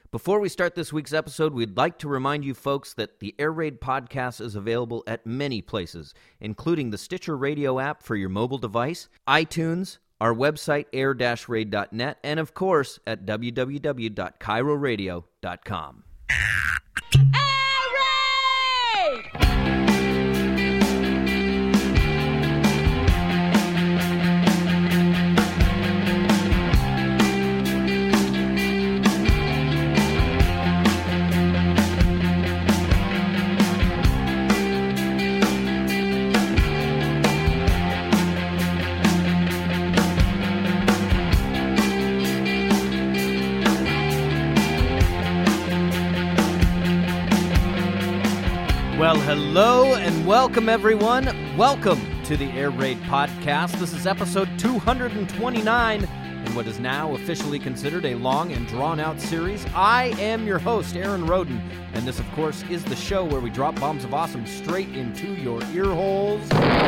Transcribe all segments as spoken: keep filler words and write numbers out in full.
Before we start this week's episode, we'd like to remind you folks that the Air Raid podcast is available at many places, including the Stitcher Radio app for your mobile device, iTunes, our website air dash raid dot net, and of course at w w w dot cairo radio dot com. Well, hello and welcome, everyone. Welcome to the Air Raid Podcast. This is episode two hundred twenty-nine in what is now officially considered a long and drawn-out series. I am your host, Aaron Roden, and this, of course, is the show where we drop bombs of awesome straight into your ear holes.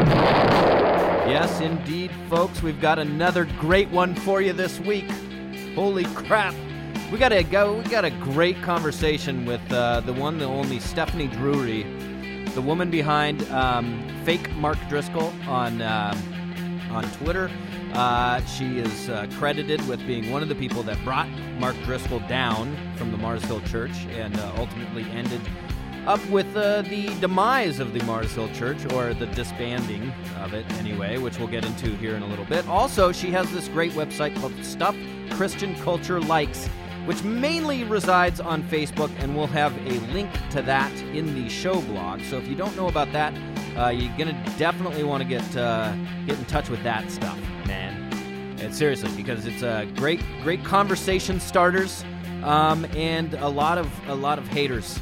Yes, indeed, folks, we've got another great one for you this week. Holy crap. We got a go. We got a great conversation with uh, the one, the only Stephanie Drury, the woman behind um, Fake Mark Driscoll on uh, on Twitter. Uh, she is uh, credited with being one of the people that brought Mark Driscoll down from the Mars Hill Church and uh, ultimately ended up with uh, the demise of the Mars Hill Church, or the disbanding of it anyway, which we'll get into here in a little bit. Also, she has this great website called Stuff Christian Culture Likes, which mainly resides on Facebook, and we'll have a link to that in the show blog. So if you don't know about that, uh, you're going to definitely want to get uh, get in touch with that stuff, man. And seriously, because it's a great great conversation starters, um, and a lot of a lot of haters.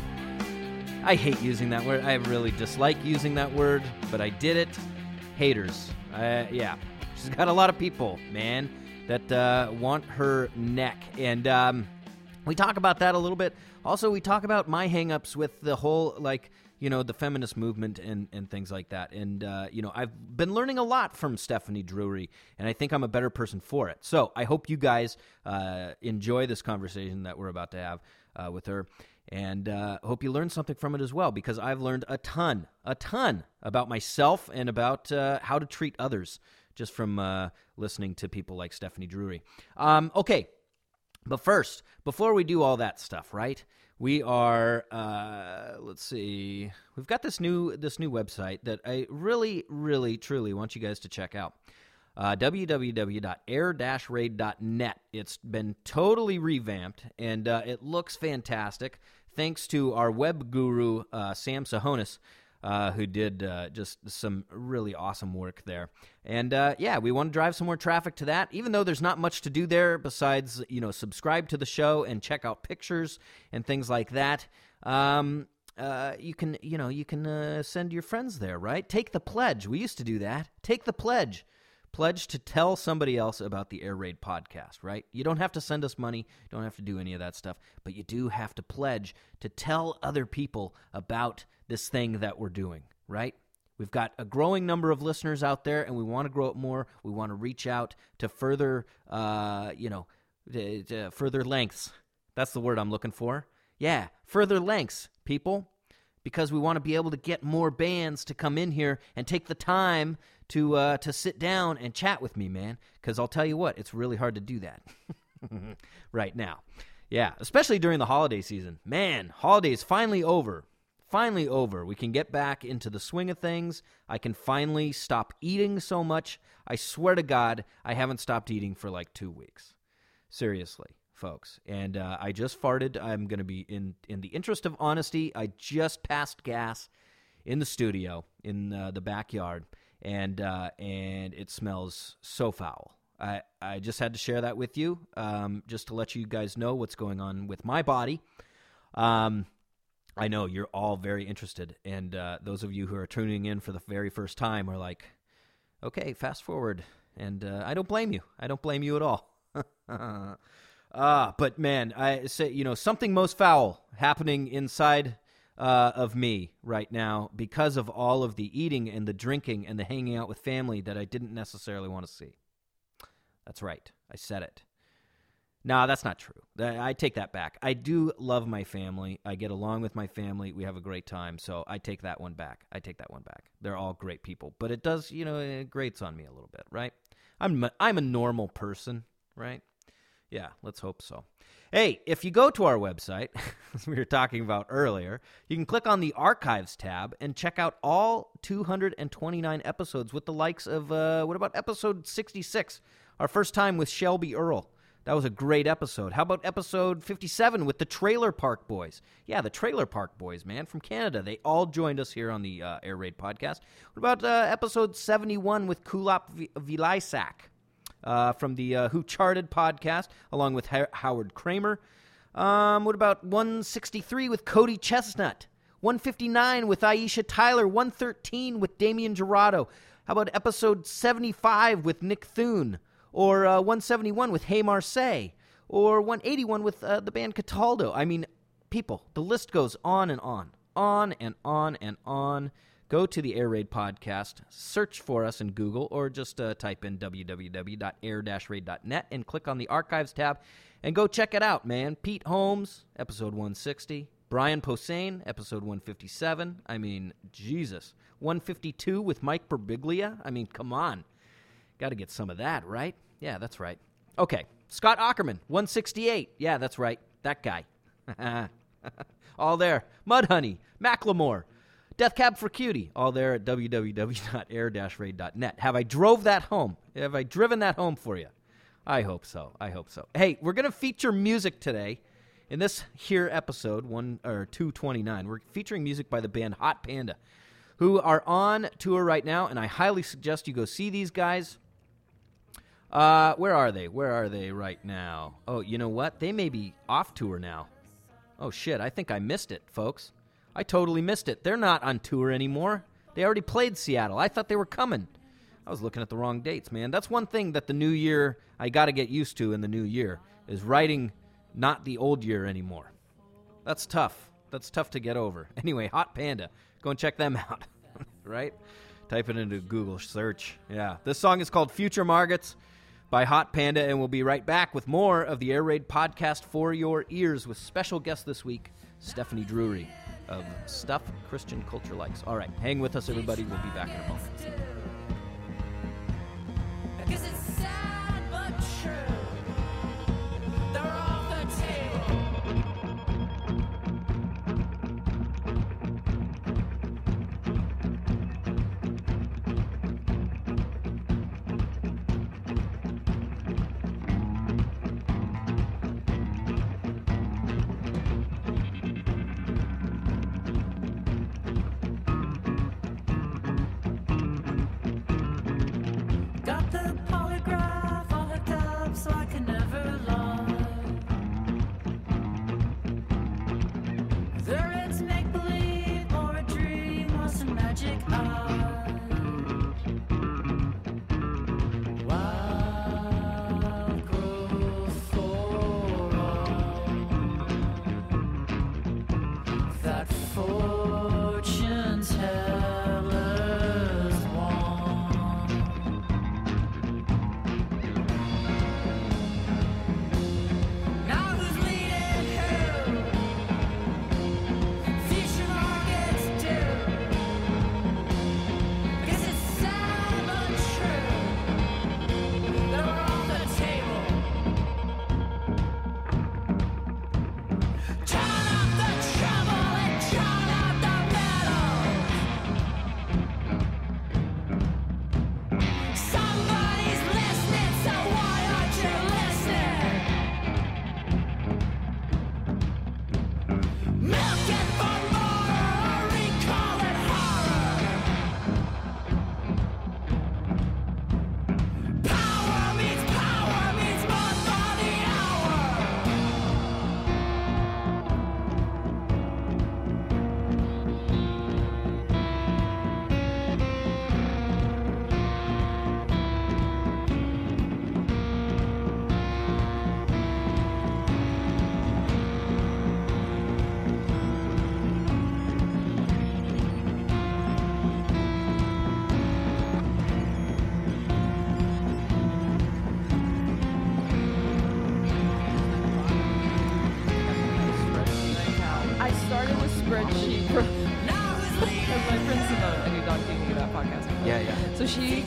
I hate using that word. I really dislike using that word, but I did it. Haters. Uh, yeah, she's got a lot of people, man, that uh, want her neck. And um, we talk about that a little bit. Also, we talk about my hang-ups with the whole, like, you know, the feminist movement and, and things like that. And, uh, you know, I've been learning a lot from Stephanie Drury, and I think I'm a better person for it. So I hope you guys uh, enjoy this conversation that we're about to have uh, with her. And uh, hope you learned something from it as well, because I've learned a ton, a ton about myself and about uh, how to treat others, just from uh, listening to people like Stephanie Drury. Um, okay, but first, before we do all that stuff, right, we are, uh, let's see, we've got this new this new website that I really, really, truly want you guys to check out, uh, w w w dot air dash raid dot net. It's been totally revamped, and uh, it looks fantastic, thanks to our web guru, uh, Sam Sahonis, Uh, who did uh, just some really awesome work there. And, uh, yeah, we want to drive some more traffic to that, even though there's not much to do there besides, you know, subscribe to the show and check out pictures and things like that. Um, uh, you can, you know, you can uh, send your friends there, right? Take the pledge. We used to do that. Take the pledge. Pledge to tell somebody else about the Air Raid podcast, right? You don't have to send us money. You don't have to do any of that stuff. But you do have to pledge to tell other people about this thing that we're doing, right? We've got a growing number of listeners out there, and we want to grow it more. We want to reach out to further, uh, you know, to, to further lengths. That's the word I'm looking for. Yeah, further lengths, people, because we want to be able to get more bands to come in here and take the time to uh, to sit down and chat with me, man, because I'll tell you what, it's really hard to do that right now. Yeah, especially during the holiday season. Man, holidays finally over. Finally over. We can get back into the swing of things. I can finally stop eating so much. I swear to God, I haven't stopped eating for like two weeks. Seriously, folks. And uh, I just farted. I'm going to be, in, in the interest of honesty, I just passed gas in the studio, in uh, the backyard, and uh, and it smells so foul. I, I just had to share that with you, um, just to let you guys know what's going on with my body. Um I know you're all very interested, and uh, those of you who are tuning in for the very first time are like, okay, fast forward, and uh, I don't blame you. I don't blame you at all. uh, but, man, I say, you know, something most foul happening inside uh, of me right now because of all of the eating and the drinking and the hanging out with family that I didn't necessarily want to see. That's right. I said it. No, that's not true. I take that back. I do love my family. I get along with my family. We have a great time. So I take that one back. I take that one back. They're all great people. But it does, you know, it grates on me a little bit, right? I'm I'm a normal person, right? Yeah, let's hope so. Hey, if you go to our website, as we were talking about earlier, you can click on the Archives tab and check out all two hundred twenty-nine episodes with the likes of, uh, what about episode sixty-six, our first time with Shelby Earl. That was a great episode. How about episode fifty-seven with the Trailer Park Boys? Yeah, the Trailer Park Boys, man, from Canada. They all joined us here on the uh, Air Raid podcast. What about uh, episode seventy-one with Kulap v- Vilaysack uh, from the uh, Who Charted podcast, along with ha- Howard Kramer? Um, what about one sixty-three with Cody Chestnut? one fifty-nine with Aisha Tyler? one thirteen with Damian Gerardo? How about episode seventy-five with Nick Thune? Or uh, one seventy-one with Hey Marseille, or one eighty-one with uh, the band Cataldo. I mean, people, the list goes on and on, on and on and on. Go to the Air Raid podcast, search for us in Google, or just uh, type in w w w dot air dash raid dot net and click on the Archives tab, and go check it out, man. Pete Holmes, episode one sixty. Brian Posehn, episode one fifty-seven. I mean, Jesus. one fifty-two with Mike Birbiglia. I mean, come on. Got to get some of that, right? Yeah, that's right. Okay, Scott Ackerman, one sixty-eight. Yeah, that's right. That guy. All there. Mudhoney, Macklemore, Death Cab for Cutie. All there at w w w dot air dash raid dot net. Have I drove that home? Have I driven that home for you? I hope so. I hope so. Hey, we're going to feature music today. In this here episode, one or two twenty-nine, we're featuring music by the band Hot Panda, who are on tour right now, and I highly suggest you go see these guys. Uh, where are they? Where are they right now? Oh, you know what? They may be off tour now. Oh, shit. I think I missed it, folks. I totally missed it. They're not on tour anymore. They already played Seattle. I thought they were coming. I was looking at the wrong dates, man. That's one thing that the new year, I got to get used to in the new year, is writing not the old year anymore. That's tough. That's tough to get over. Anyway, Hot Panda. Go and check them out, right? Type it into Google search. Yeah. This song is called Future Margot's by Hot Panda, and we'll be right back with more of the Air Raid podcast for your ears with special guest this week, Stephanie Drury of Stuff Christian Culture Likes. All right, hang with us, everybody. We'll be back in a moment. Because it's sad but true. They're off the table. Got the polygraph all hooked up so I can never lie. Whether it's make-believe or a dream or some magic eye. Wild growth for all that fortune tellers want. Now who's leading who? spreadsheet for as my friend Simone, I do Dog Dini, that podcast. with her. Yeah, yeah. So she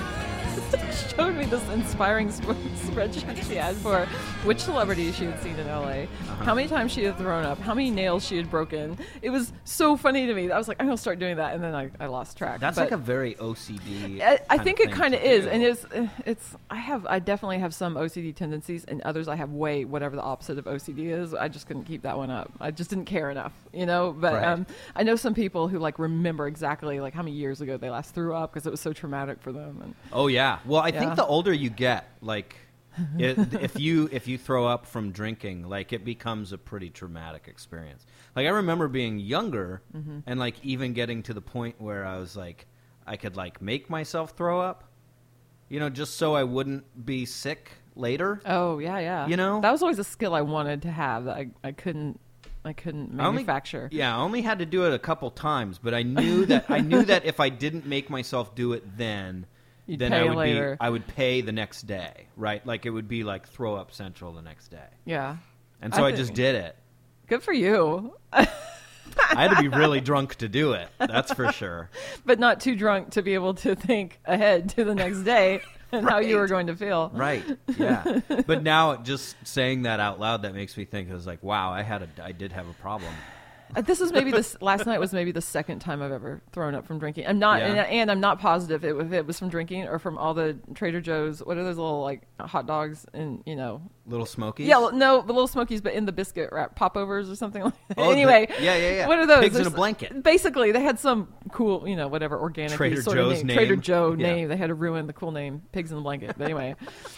showed me this inspiring sp- spreadsheet she had for which celebrities she had seen in L A, Uh-huh. how many times she had thrown up, how many nails she had broken. It was so funny to me. I was like, I'm going to start doing that, and then I, I lost track. That's But like a very O C D. I, I kind think of it thing kind of to is, do. and it's it's. I have I definitely have some O C D tendencies, and others I have way whatever the opposite of O C D is. I just couldn't keep that one up. I just didn't care enough, you know. But Right. um, I know some people who like remember exactly like how many years ago they last threw up because it was so traumatic for them. And Oh yeah. Well, I Yeah. think the older you get, like, it, if you if you throw up from drinking, like, it becomes a pretty traumatic experience. Like, I remember being younger Mm-hmm. and like even getting to the point where I was like, I could like make myself throw up, you know, just so I wouldn't be sick later. oh yeah, yeah. You know? that was always a skill I wanted to have that I I couldn't I couldn't I only- manufacture. Yeah, I only had to do it a couple times, but I knew that I knew that if I didn't make myself do it then, You'd then pay I would later. be I would pay the next day, right? Like it would be like throw up central the next day. Yeah. And so I, I just think- did it. Good for you. I had to be really drunk to do it. That's for sure. But not too drunk to be able to think ahead to the next day and how you Right. were going to feel. Right. Yeah. But now just saying that out loud, that makes me think it was like, wow, I had a I did have a problem. Uh, This is maybe this last night was maybe the second time I've ever thrown up from drinking. I'm not, Yeah. and, and I'm not positive if it was from drinking or from all the Trader Joe's. What are those little like hot dogs and you know? Little Smokies? Yeah, well, no, the little Smokies, but in the biscuit wrap popovers or something like that. Oh, the- anyway, yeah, yeah, yeah. What are those? Pigs in a There's- blanket. Basically, they had some cool, you know, whatever organic Trader sort Joe's of name. Trader Joe Yeah. name. They had to ruin the cool name, Pigs in the Blanket. But anyway.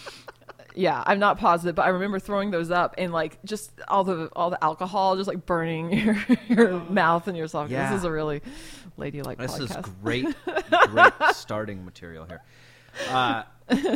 Yeah, I'm not positive, but I remember throwing those up and like just all the all the alcohol just like burning your your mouth and your esophagus. Yeah. This is a really ladylike This is podcast. great, great starting material here. Uh,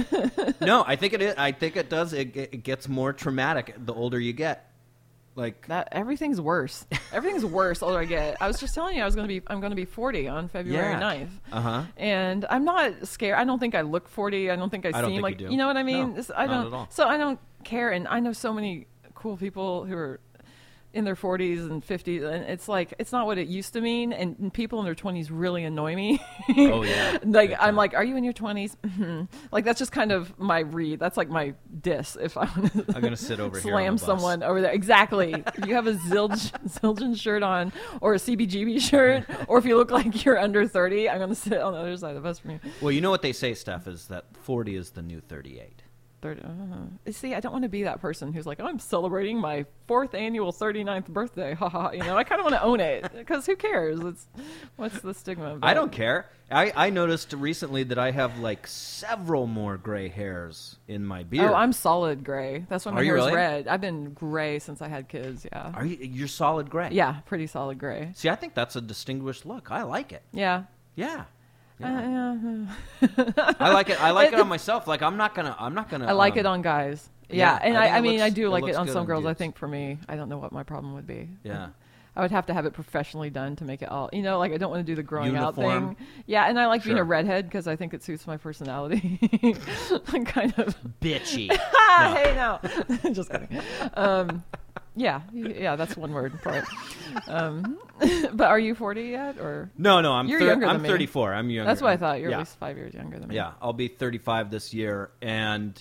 no, I think it is. I think it does. It, it gets more traumatic the older you get. Like, That everything's worse. Everything's worse the older I get. I was just telling you I was going to be I'm going to be forty on February Yeah. ninth. uh huh. And I'm not scared. I don't think I look forty. I don't think I, I don't seem think like you do. know what I mean? No, This- I not don't at all. So I don't care, and I know so many cool people who are in their forties and fifties, and it's like it's not what it used to mean, and people in their twenties really annoy me. Oh yeah. Like Big I'm time. like, are you in your twenties? Like that's just kind of my read. That's like my diss if I want to I'm gonna sit over here on slam the bus. someone over there. Exactly. If you have a Zilch, Zildjian shirt on or a C B G B shirt, or if you look like you're under thirty, I'm going to sit on the other side of the bus from you. Well, you know what they say, Steph, is that forty is the new thirty-eight. thirty, uh, see, I don't want to be that person who's like, oh, I'm celebrating my fourth annual thirty-ninth birthday. Ha ha. You know, I kind of want to own it because who cares? It's what's the stigma of that? I don't care. I, I noticed recently that I have like several more gray hairs in my beard. Oh, I'm solid gray. That's why my Are you hair's really? red. I've been gray since I had kids. Yeah. Are you? You're solid gray. Yeah, pretty solid gray. See, I think that's a distinguished look. I like it. Yeah. Yeah. Uh, Yeah. yeah. I like it. I like it on myself. Like I'm not gonna. I'm not gonna. I like um, it on guys. yeah, Yeah, and I I, think I, it mean, looks- I do it like it looks on good some on girls. I dudes. think for me, I don't know what my problem would be. Yeah. I would have to have it professionally done to make it all, you know, like I don't want to do the growing Uniform. out thing. Yeah, and I like being a Sure. redhead because I think it suits my personality. kind of. Bitchy. Ah, No. hey, no. Just kidding. Um, yeah, yeah, that's one word for it. Um, but are you forty yet, or No, no. I'm. You're thir- younger than I'm me. thirty-four. I'm younger. that's what I thought? You're yeah. at least five years younger than me. Yeah, I'll be thirty-five this year, and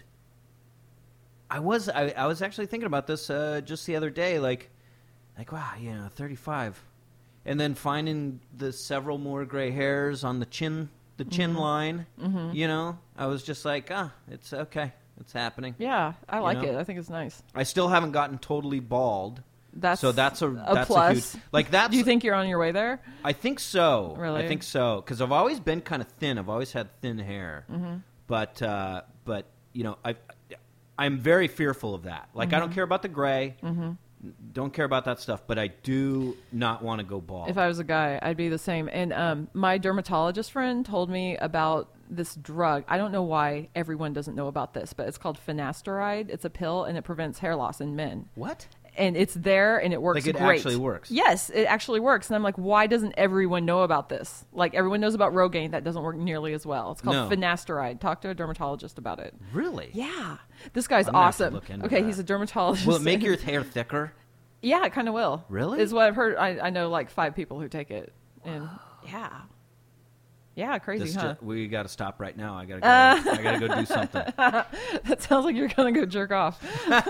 I was I, I was actually thinking about this uh, just the other day, like, like wow, you know, thirty-five, and then finding the several more gray hairs on the chin, the chin Mm-hmm. line. You know, I was just like, ah, it's okay, it's happening. Yeah, I like know? it. I think it's nice. I still haven't gotten totally bald, That's so that's a, a that's plus. a huge like that's. Do you think you're on your way there? I think so. Really? I think so because I've always been kind of thin. I've always had thin hair, Mm-hmm. but uh, but you know I I'm very fearful of that. Like Mm-hmm. I don't care about the gray, don't care about that stuff, but I do not want to go bald. If I was a guy, I'd be the same. And um, my dermatologist friend told me about this drug. I don't know why everyone doesn't know about this, but it's called finasteride. It's a pill, and it prevents hair loss in men. What? And it's there, and it works Like it great. actually works? Yes, it actually works. And I'm like, why doesn't everyone know about this? Like, everyone knows about Rogaine. That doesn't work nearly as well. It's called No. finasteride. Talk to a dermatologist about it. Really? Yeah. This guy's I'm gonna have to awesome. look into Okay, that. he's a dermatologist. Will it make your hair thicker? Yeah, it kind of will. Really? Is what I've heard. I, I know like five people who take it. And yeah. Yeah, crazy, This huh? ju- we got to stop right now. I gotta go. I gotta go do something. That sounds like you're going to go jerk off.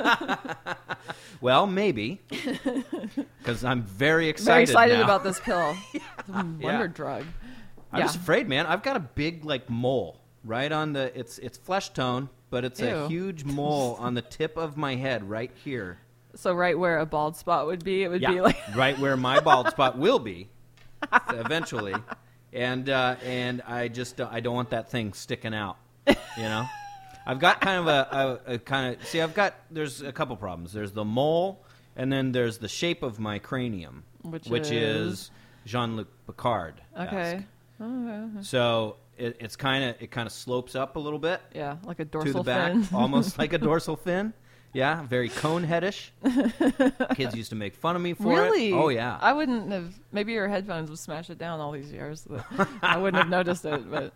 Well, maybe, because I'm very excited. Very excited now. about this pill. It's a wonder Yeah. drug. I yeah. was afraid, man. I've got a big like mole right on the. It's it's flesh tone, but it's Ew. a huge mole on the tip of my head right here. So right where a bald spot would be, it would Yeah, be like right where my bald spot will be eventually, and uh, and I just don't, I don't want that thing sticking out. You know, I've got kind of a, a, a kind of see. I've got there's a couple problems. There's the mole, and then there's the shape of my cranium, Which which is? is Jean-Luc Picard. okay. Oh, So it, it's kind of it kind of slopes up a little bit yeah, like a to dorsal the back, fin. almost like a dorsal fin. Yeah, very cone-headish. Kids used to make fun of me for Really? it. Oh yeah. I wouldn't have. Maybe your headphones would smash it down all these years. But I wouldn't have noticed it. But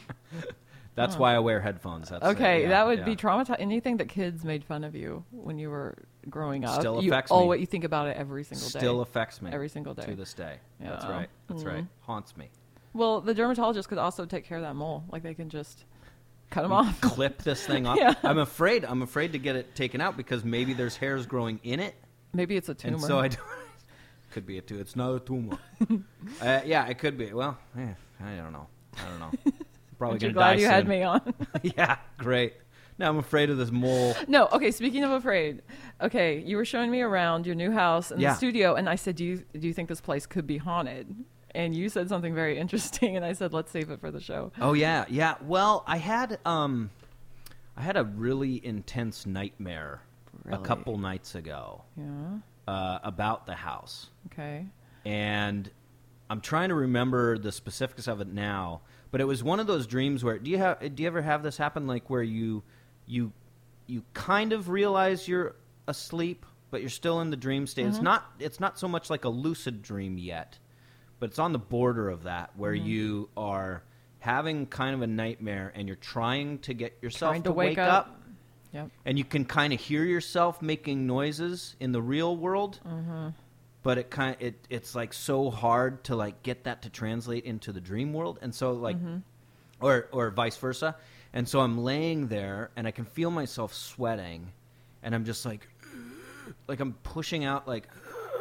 That's why I wear headphones. That's okay, it. Yeah, that would yeah. be traumatizing. Anything that kids made fun of you when you were growing up, Still you, affects oh, me. what you think about it every single day. Still affects me every single day. to this day. That's Yeah. right. That's right. Haunts me. Well, the dermatologist could also take care of that mole. Like they can just cut them off. Clip this thing off. Yeah. I'm afraid. I'm afraid to get it taken out because maybe there's hairs growing in it, Maybe it's a tumor. and so I don't. Could be a tumor. It's not a tumor. uh, yeah, it could be. Well, eh, I don't know. I don't know. Probably Aren't you gonna glad die you had soon. me on? Yeah, great. Now I'm afraid of this mole. No, okay, speaking of afraid. Okay, you were showing me around your new house and Yeah. the studio, and I said, do you, do you think this place could be haunted? And you said something very interesting, and I said, let's save it for the show. Oh yeah, yeah. Well, I had um, I had a really intense nightmare a Really? couple nights ago Yeah, uh, about the house, okay. and I'm trying to remember the specifics of it now. But it was one of those dreams where do you have do you ever have this happen, like where you you you kind of realize you're asleep, but you're still in the dream state. Mm-hmm. It's not it's not so much like a lucid dream yet, but it's on the border of that, where Mm-hmm. you are having kind of a nightmare and you're trying to get yourself Trying to, to wake wake up. up, Yep. and you can kind of hear yourself making noises in the real world. Mm-hmm. But it kind it it's like so hard to like get that to translate into the dream world, and so like, Mm-hmm. or or vice versa. And so I'm laying there, and I can feel myself sweating, and I'm just like, like I'm pushing out like.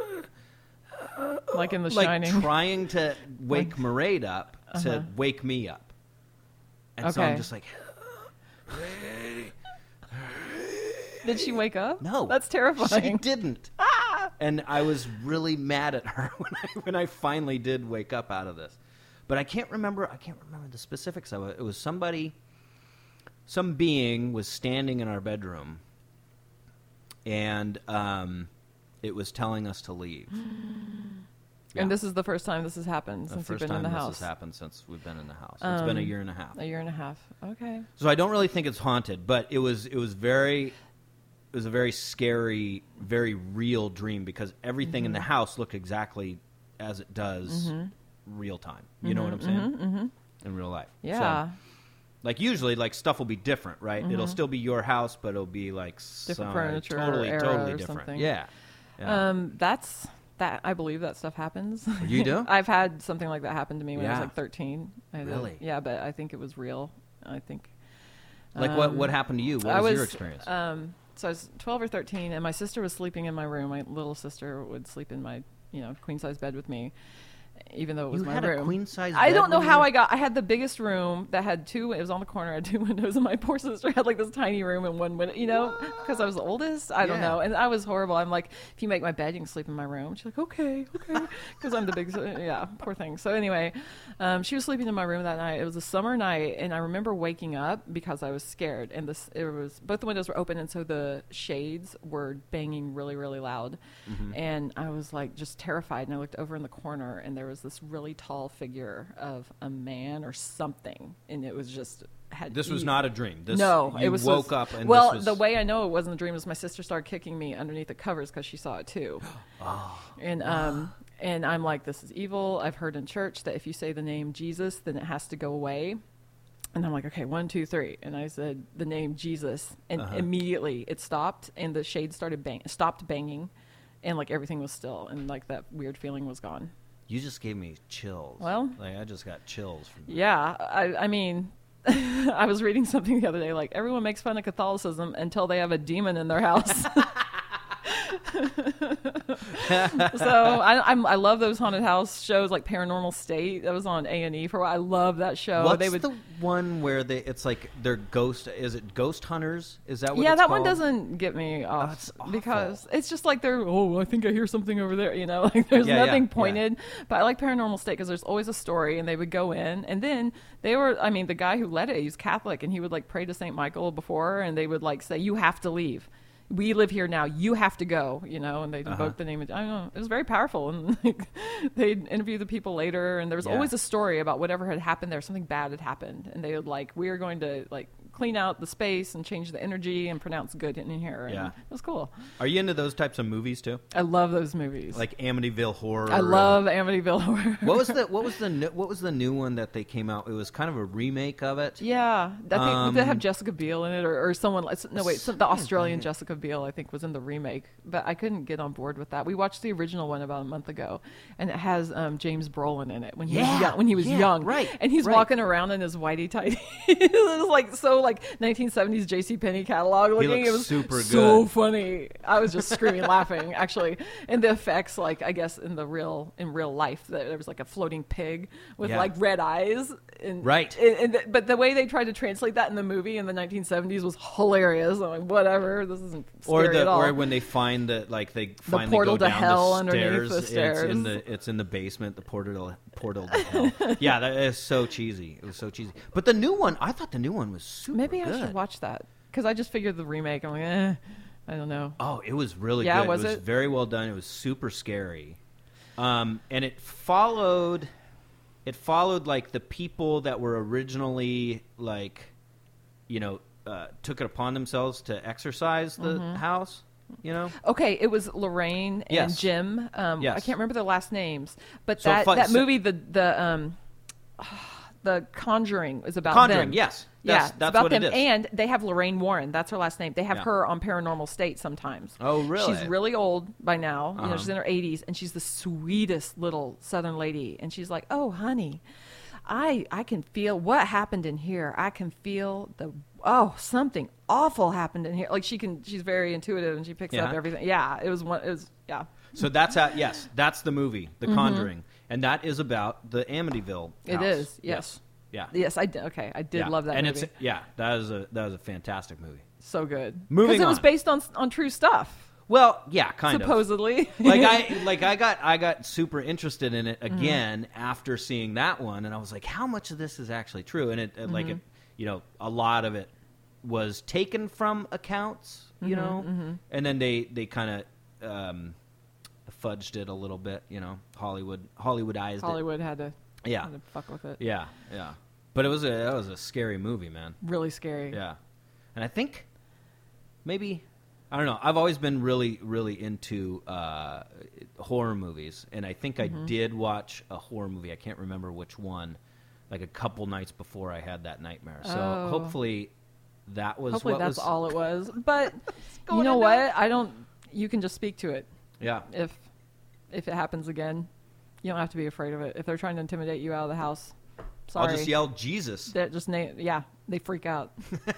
Like in The like Shining. trying to wake Mairead up to Uh-huh. wake me up. And so I'm Okay. just like, Did she wake up? no. That's She terrifying. didn't. And I was really mad at her when I, when I finally did wake up out of this. But I can't remember, I can't remember the specifics of it. It was somebody, some being was standing in our bedroom, and um, it was telling us to leave. Yeah. And this is the first time this has happened The since you've first been in time the this house. has happened since we've been in the house. It's been a Um, year and a half. A year and a half. Okay. So I don't really think it's haunted, but it was it was very it was a very scary, very real dream because everything in the house looked exactly as it does real time. You know what I'm saying? Mm-hmm. In real life. Yeah. So, like usually, like stuff will be different, right? It'll still be your house, but it'll be like Different some- furniture or totally, era totally or different. something. Yeah. yeah. Um, that's that. I believe that stuff happens. You do? I've had something like that happen to me when I was Yeah. like thirteen. I had a- Really? yeah, but I think it was real. I think. like what um, what happened to you? What I was, was your experience? Um, so I was twelve or thirteen, and my sister was sleeping in my room. My little sister would sleep in my, you know, queen size bed with me, even though it was you my had room. a queen size. I don't know how I got. I had the biggest room that had two. It was on the corner. I had two windows, and my poor sister had like this tiny room and one window. You know, because I was the oldest. I don't Yeah. know, and I was horrible. I'm like, if you make my bed, you can sleep in my room. She's like, okay, okay, because I'm the big. Yeah, poor thing. So anyway, um, she was sleeping in my room that night. It was a summer night, and I remember waking up because I was scared, and this it was both the windows were open, and so the shades were banging really, really loud, Mm-hmm. and I was like just terrified. And I looked over in the corner, and there was this really tall figure of a man or something, and it was just had. This was e- not a dream. This, no, you it was woke was- up and well, this was, the way I know it wasn't a dream is my sister started kicking me underneath the covers because she saw it too, Oh. and um, and I'm like, this is evil. I've heard in church that if you say the name Jesus, then it has to go away. And I'm like, okay, one, two, three. And I said the name Jesus, and Uh-huh. immediately it stopped, and the shade started bang, stopped banging, and like everything was still, and like that weird feeling was gone. You just gave me chills. Well, like I just got chills from that. Yeah, I, I mean, I was reading something the other day, like everyone makes fun of Catholicism until they have a demon in their house. So I, I'm, I love those haunted house shows, like Paranormal State. That was on A and E for a while. I love that show. What's they would, the one where they? It's like they're ghost. Is it Ghost Hunters? Is that what? yeah, it's that called? one doesn't get me off it's awful. because it's just like they're. Oh, I think I hear something over there. You know, like there's Yeah, yeah, nothing yeah. pointed. But I like Paranormal State because there's always a story, and they would go in, and then they were. I mean, the guy who led it, he's Catholic, and he would like pray to Saint Michael before, and they would like say, "You have to leave. We live here now. You have to go," you know, and they'd invoke Uh-huh. the name of, I don't know, it was very powerful. And like, they'd interview the people later, and there was Yeah. always a story about whatever had happened there. Something bad had happened. And they would like, we are going to like clean out the space and change the energy and pronounce good in here. And Yeah. it was cool. Are you into those types of movies too? I love those movies. Like Amityville Horror. I love Amityville Horror. What was the what was the new, what was the new one that they came out? It was kind of a remake of it. Yeah, I think Um, they have Jessica Biel in it, or, or someone. like- No, wait, some, the Something Australian like it. Jessica Biel, I think, was in the remake, but I couldn't get on board with that. We watched the original one about a month ago, and it has um, James Brolin in it when he Yeah, was young, when he was yeah, young, right, And he's right. walking around in his whitey tighty. It was like so like nineteen seventies JCPenney catalog looking. looks It was super so good. funny. I was just screaming, laughing actually. And the effects, like I guess in the real in real life, that there was like a floating pig with Yeah. like red eyes, and Right. and, and th- but the way they tried to translate that in the movie in the nineteen seventies was hilarious. I'm like, whatever, this isn't Or scary the at all. or when they find the like they finally portal go to down hell the underneath stairs. the It's in stairs. the it's in the basement. The portal portal to hell. Yeah, that is so cheesy. It was so cheesy. But the new one, I thought the new one was super Maybe I good. should watch that because I just figured the remake. I'm like, eh, I don't know. Oh, it was really Yeah, good. was it was it? very well done. It was super scary. Um, and it followed it followed like the people that were originally like you know, uh, took it upon themselves to exercise the Mm-hmm. house, you know? Okay, it was Lorraine and Yes. Jim. Um, Yes. I can't remember their last names, but So that, fu- that so- movie, the the um, the Conjuring, is about Conjuring, them. yes. Yeah, That's, it's that's about what them, it is. and they have Lorraine Warren. That's her last name. They have Yeah. her on Paranormal State sometimes. Oh, really? She's really old by now. You know, Uh-huh. she's in her eighties, and she's the sweetest little Southern lady. And she's like, "Oh, honey, I I can feel what happened in here. I can feel the oh something awful happened in here." Like she can, she's very intuitive, and she picks Yeah. up everything. Yeah, it was one. It was yeah. So that's how, yes, that's the movie, The Conjuring. And that is about the Amityville Mm-hmm. It house. is, yes. Yeah. Yes, I did. Okay, I did Yeah. love that and movie. it's yeah, that is a that was a fantastic movie. So good. Moving because it was on. based on on true stuff, Well, yeah, kind of. supposedly. like I like I got I got super interested in it Mm-hmm. again after seeing that one, and I was like, how much of this is actually true? And it, it like Mm-hmm. it, you know, a lot of it was taken from accounts, you Mm-hmm, know, and then they they kind of um, fudged it a little bit, you know, Hollywood Hollywoodized Hollywood had to it. Yeah, had to fuck with it. yeah, yeah. But it was a that was a scary movie, man. Really scary. Yeah, and I think maybe I don't know. I've always been really, really into uh, horror movies, and I think Mm-hmm. I did watch a horror movie. I can't remember which one. Like a couple nights before I had that nightmare. So Oh. hopefully that was Hopefully what that's was. all it was. But you going know into what? I don't. You can just speak to it Yeah, if if it happens again. You don't have to be afraid of it. If they're trying to intimidate you out of the house, sorry. I'll just yell Jesus. That just na- yeah, they freak out.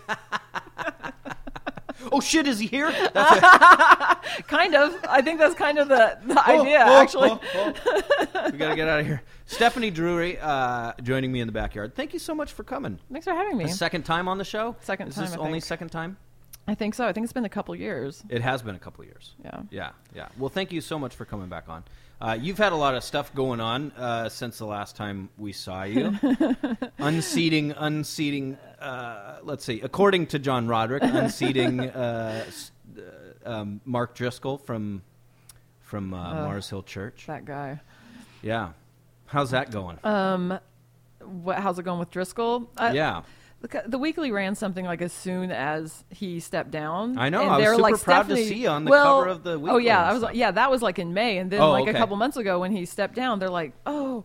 Oh shit! Is he here? That's it. Kind of. I think that's kind of the, the Oh, idea, oh, actually. oh, oh. We gotta get out of here. Stephanie Drury uh, joining me in the backyard. Thank you so much for coming. Thanks for having me. A second time on the show. Second Is time, this I only think. second time? I think so. I think it's been a couple years. It has been a couple years. Yeah. Yeah, yeah. Well, thank you so much for coming back on. Uh, you've had a lot of stuff going on uh, since the last time we saw you. unseating, unseating. Uh, let's see. According to John Roderick, unseating uh, s- uh, um, Mark Driscoll from from uh, Uh, Mars Hill Church. That guy. Yeah. How's that going? Um, what? How's it going with Driscoll? I, yeah. The, the Weekly ran something like as soon as he stepped down. I know. and I was they were super like, proud to Stephanie- see you on the well, cover of the Oh Weekly yeah, and I was. stuff. Yeah, that was like in May, and then Oh, like okay. a couple months ago when he stepped down, they're like, oh,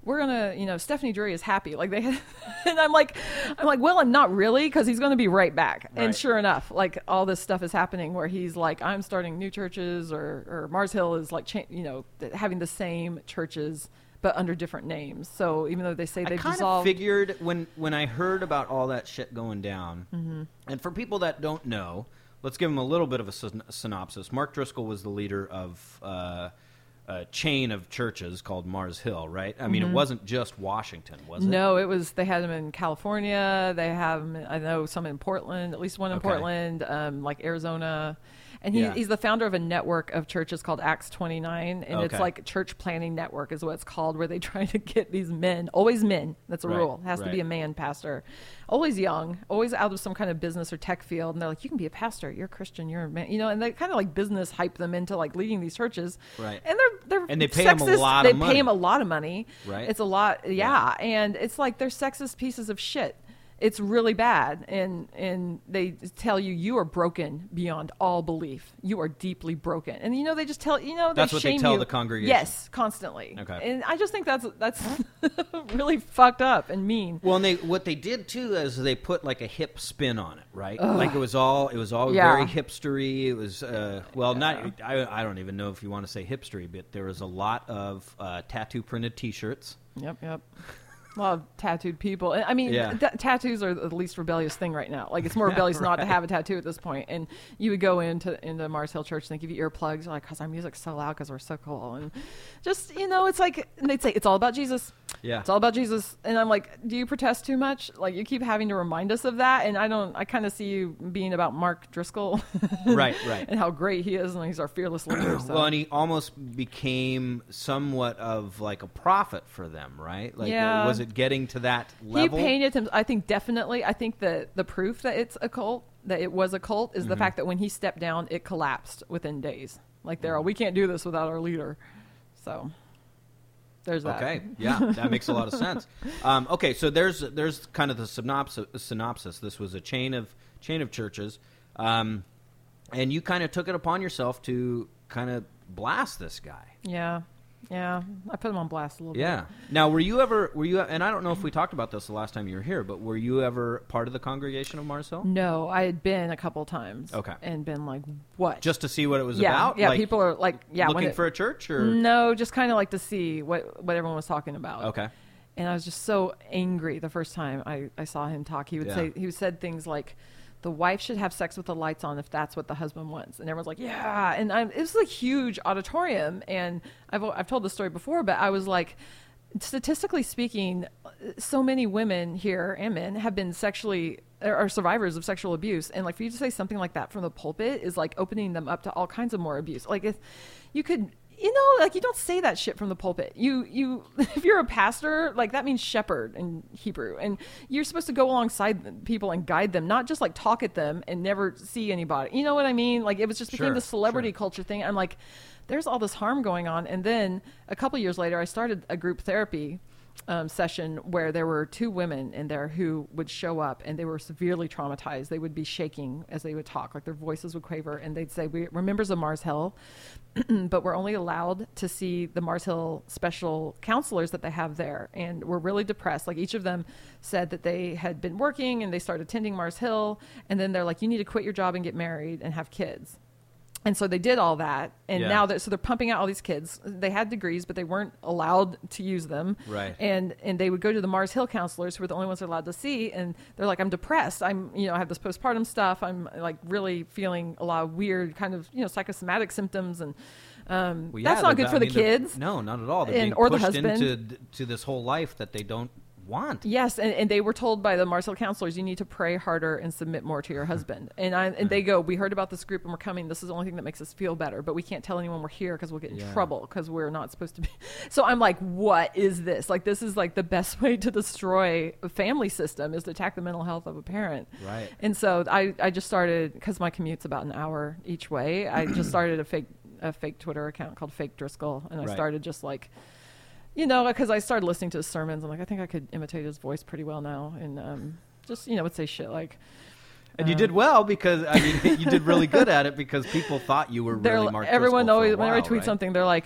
we're gonna, you know, Stephanie Drury is happy. Like they, had, and I'm like, I'm like, well, I'm not really, because he's gonna be right back. Right. And sure enough, like all this stuff is happening where he's like, I'm starting new churches, or or Mars Hill is like, cha- you know, th- having the same churches but under different names. So even though they say I they've kind of dissolved, figured when when I heard about all that shit going down, Mm-hmm. and for people that don't know, let's give them a little bit of a syn- synopsis. Mark Driscoll was the leader of uh, a chain of churches called Mars Hill, right? I mean, it wasn't just Washington, was it? no, it was, they had them in California. They have 'em, I know, some in Portland, at least one in Okay. Portland, um, like Arizona. And he, Yeah. he's the founder of a network of churches called Acts twenty-nine. And it's Okay. like Church Planning Network is what it's called, where they try to get these men, always men. That's a Right, rule. It has right. to be a man pastor. Always young, always out of some kind of business or tech field. And they're like, you can be a pastor. You're a Christian. You're a man. You know, and they kind of like business hype them into like leading these churches. Right. And they're, they're And they pay 'em a sexist. lot They of money. pay them a lot of money. Right. It's a lot. Yeah. And it's like they're sexist pieces of shit. It's really bad, and and they tell you you are broken beyond all belief. You are deeply broken, and you know they just tell you know That's they what they shame tell you. the congregation. Yes, constantly. Okay. And I just think that's that's really fucked up and mean. Well, and they what they did too is they put like a hip spin on it, right? Like it was all it was all Yeah. very hipstery. It was uh, well, not I, I don't even know if you want to say hipstery, but there was a lot of uh, tattoo printed T-shirts. Yep, yep. A lot of tattooed people. And, I mean, Yeah. t- tattoos are the least rebellious thing right now. Like, it's more rebellious not to have a tattoo at this point. And you would go into into Mars Hill Church and they give you earplugs. You're like, because our music's so loud, because we're so cool. And just, you know, it's like, and they'd say, it's all about Jesus. Yeah. It's all about Jesus. And I'm like, do you protest too much? Like, you keep having to remind us of that. And I don't, I kind of see you being about Mark Driscoll. Right, right. And how great he is. And he's our fearless leader. So. Well, and he almost became somewhat of like a prophet for them, right? Like, Yeah. was it getting to that level? He painted him. I think definitely. I think the the proof that it's a cult, that it was a cult, is Mm-hmm. the fact that when he stepped down, it collapsed within days. Like they're all, we can't do this without our leader. So there's that. Okay, yeah, that makes a lot of sense. Um, okay, so there's there's kind of the synopsis. Synopsis. This was a chain of chain of churches, um, and you kind of took it upon yourself to kind of blast this guy. Yeah, yeah. I put him on blast a little Yeah. Now, were you ever were you? And I don't know if we talked about this the last time you were here, but were you ever part of the congregation of Mars Hill? bit. No, I had been a couple times. Okay. And been like, what? Just to see what it was yeah, about. yeah. Like, people are like, yeah. when looking it- for a church, or No, just kind of like to see what what everyone was talking about. okay. And I was just so angry the first time I, I saw him talk. He would Yeah. say he said things like, "The wife should have sex with the lights on if that's what the husband wants." And everyone's like, "Yeah!" And I'm, it was a huge auditorium. And I've I've told this story before, but I was like, statistically speaking, so many women here and men have been sexually are survivors of sexual abuse, and like for you to say something like that from the pulpit is like opening them up to all kinds of more abuse. Like if you could. You know, like you don't say that shit from the pulpit. You, you, if you're a pastor, like that means shepherd in Hebrew, and you're supposed to go alongside people and guide them, not just like talk at them and never see anybody. You know what I mean? Like it was just became Sure, the celebrity sure. culture thing. I'm like, there's all this harm going on. And then a couple years later, I started a group therapy um, session where there were two women in there who would show up and they were severely traumatized. They would be shaking as they would talk, like their voices would quaver, and they'd say, "We we're members of Mars Hill, but we're only allowed to see the Mars Hill special counselors that they have there, and we're really depressed." Like each of them said that they had been working and they started attending Mars Hill, and then they're like, "You need to quit your job and get married and have kids." And so they did all that, and Yeah. now they're so they're pumping out all these kids. They had degrees, but they weren't allowed to use them. Right. And and they would go to the Mars Hill counselors, who were the only ones they're allowed to see, and they're like, "I'm depressed. I'm you know I have this postpartum stuff. I'm like really feeling a lot of weird kind of you know psychosomatic symptoms, and um, Well, yeah, that's not they're- good for I the mean, they're- kids." No, not at all. They're And- being or the pushed husband. into to this whole life that they don't want. Yes, and, and they were told by the Mars Hill counselors, "You need to pray harder and submit more to your husband." And I and they go, "We heard about this group and we're coming. This is the only thing that makes us feel better, but we can't tell anyone we're here because we'll get in Yeah. trouble because we're not supposed to be." So I'm like, what is this? Like, this is like the best way to destroy a family system is to attack the mental health of a parent. Right. And so I, I just started, because my commute's about an hour each way, I just started a fake a fake Twitter account called Fake Driscoll, and I Right. started just like. You know, because I started listening to his sermons. I'm like, I think I could imitate his voice pretty well now. And um, just, you know, would say shit like. And you um, did well because, I mean, you did really good at it because people thought you were they're really li- Mark Everyone Driscoll for a always, whenever I while, tweet right? something, they're like,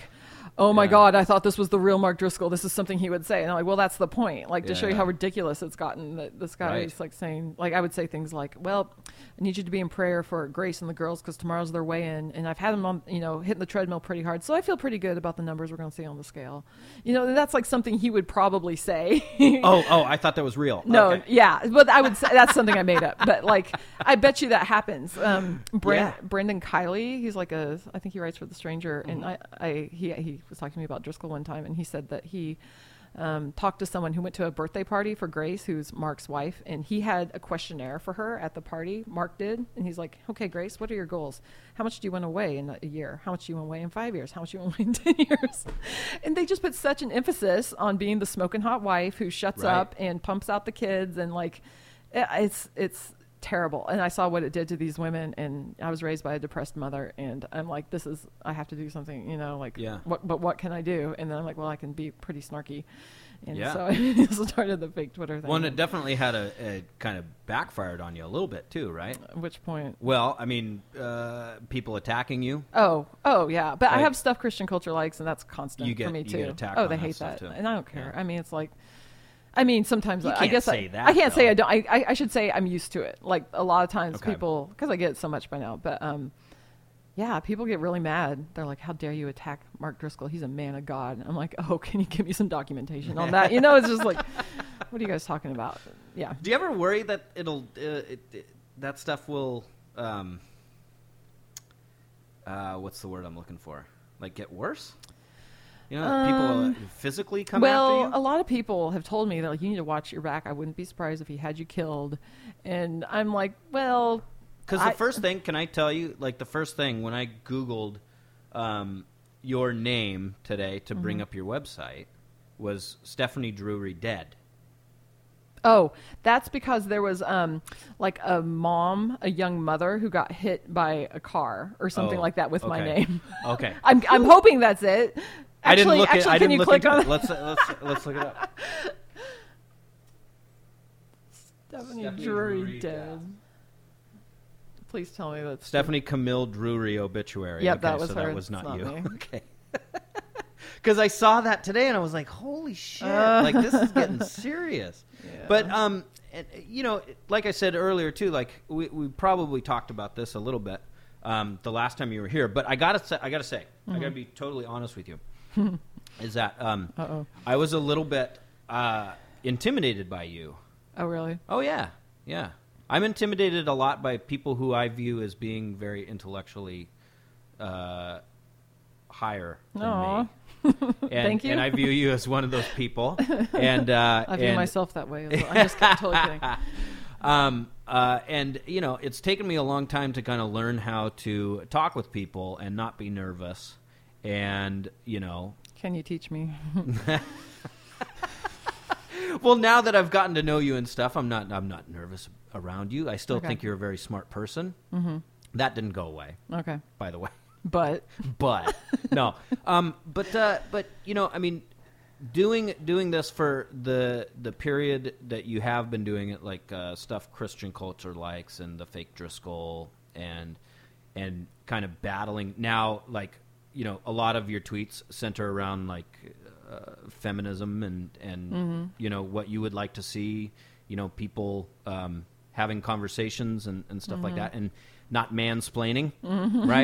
oh my Yeah. God, I thought this was the real Mark Driscoll. This is something he would say. And I'm like, well, that's the point. Like, to Yeah, show you yeah. how ridiculous it's gotten that this guy Right. is like saying, like, I would say things like, well, I need you to be in prayer for Grace and the girls because tomorrow's their weigh-in. And I've had them on, you know, hitting the treadmill pretty hard. So I feel pretty good about the numbers we're going to see on the scale. You know, that's like something he would probably say. Oh, oh, I thought that was real. No, Okay. yeah, but I would say that's something I made up. But like, I bet you that happens. Um, Brand, Yeah. Brendan Kiley, he's like a, I think he writes for The Stranger, and Mm-hmm. I, I, he, he was talking to me about Driscoll one time, and he said that he um, talked to someone who went to a birthday party for Grace, who's Mark's wife, and he had a questionnaire for her at the party. Mark did, and he's like, "Okay, Grace, what are your goals? How much do you want to weigh in a year? How much do you want to weigh in five years? How much do you want to weigh in ten years?" And they just put such an emphasis on being the smoking hot wife who shuts Right. up and pumps out the kids, and like, it- it's it's terrible. And I saw what it did to these women, and I was raised by a depressed mother, and I'm like, this is, I have to do something, you know, like, Yeah. what, but what can I do? And then I'm like, well, I can be pretty snarky. And Yeah. so I started the fake Twitter thing. One that definitely had a, a kind of backfired on you a little bit too, right? At which point? Well, I mean, uh, people attacking you. Oh, oh yeah. But I Like- have stuff Christian culture likes, and that's constant You get- for me you too. get attacked oh, on they that hate stuff, that, too. and I don't care. Yeah. I mean, it's like, I mean, sometimes You I, I can't guess say I, that, I can't say though. I don't. I, I, I should say I'm used to it. Like a lot of times, Okay. people, because I get it so much by now. But um, yeah, people get really mad. They're like, "How dare you attack Mark Driscoll? He's a man of God." And I'm like, "Oh, can you give me some documentation on that?" You know, it's just like, what are you guys talking about? Yeah. Do you ever worry that it'll uh, it, it, that stuff will um, uh, what's the word I'm looking for? Like get worse? You know, that people uh, physically come well, after a you. lot of people have told me that like, you need to watch your back. I wouldn't be surprised if he had you killed. And I'm like, well, Because I- the first thing, can I tell you? Like the first thing when I Googled um, your name today to bring Mm-hmm. up your website was Stephanie Drury dead. Oh, that's because there was um like a mom, a young mother who got hit by a car or something Oh, like that with my okay. name. Okay. I'm I'm hoping that's it. Actually, I didn't look actually, at. I can didn't you look click into on it. Let's let's let's look it up. Stephanie Stephanie Drury Drury dead? death. Please tell me that's Stephanie Camille Drury obituary. Yep, okay, that was so her. that was not It's you. not me. Okay. Because I saw that today and I was like, "Holy shit! Uh. like this is getting serious." Yeah. But um, and, you know, like I said earlier too, like we we probably talked about this a little bit um, the last time you were here. But I gotta say, I gotta say, I gotta be totally honest with you. is that um, Uh-oh. I was a little bit uh, intimidated by you. Oh, really? Oh yeah, yeah. I'm intimidated a lot by people who I view as being very intellectually uh, higher than Aw. me. And, Thank you. And I view you as one of those people. And uh, I view and, myself that way. As well. I'm just kidding, totally kidding. um, uh, and you know, it's taken me a long time to kind of learn how to talk with people and not be nervous. And you know, Can you teach me? well, now that I've gotten to know you and stuff, I'm not. I'm not nervous around you. I still Okay. think you're a very smart person. Mm-hmm. That didn't go away, Okay, by the way. but But no, um, but uh, but you know, I mean, doing doing this for the the period that you have been doing it, like uh, stuff Christian culture likes, and the fake Driscoll, and and kind of battling now, like you know, a lot of your tweets center around like uh, feminism and and Mm-hmm. you know what you would like to see, you know, people um, having conversations and, and stuff Mm-hmm. like that, and not mansplaining, right?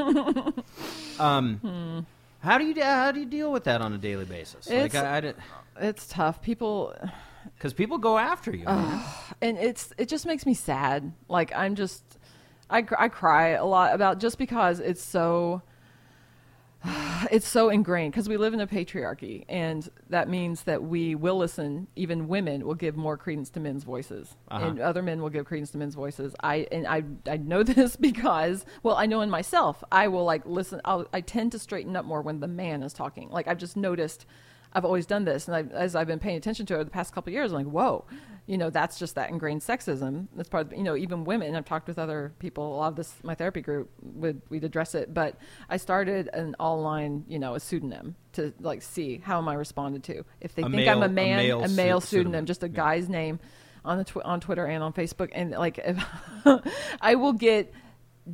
um, how do you how do you deal with that on a daily basis? Like It's- I, I didn't, it's tough. People, because people go after you. man. and it's it just makes me sad. Like I'm just, I cr- I cry a lot about just because it's so. It's so ingrained because we live in a patriarchy, and that means that we will listen. Even women will give more credence to men's voices, Uh-huh. and other men will give credence to men's voices. I and I I know this because well, I know in myself. I will like listen. I'll, I tend to straighten up more when the man is talking. Like I've just noticed. I've always done this, and I, as I've been paying attention to it over the past couple of years, I'm like, whoa, you know, that's just that ingrained sexism. That's part of, you know, even women. I've talked with other people. A lot of this, my therapy group would we'd address it, but I started an all-line, you know, a pseudonym to like see how am I responded to. If they A think male- I'm a a man, a male male, pseu- pseudonym, pseudonym. just a Yeah. guy's name on the tw- on Twitter and on Facebook, and like if I will get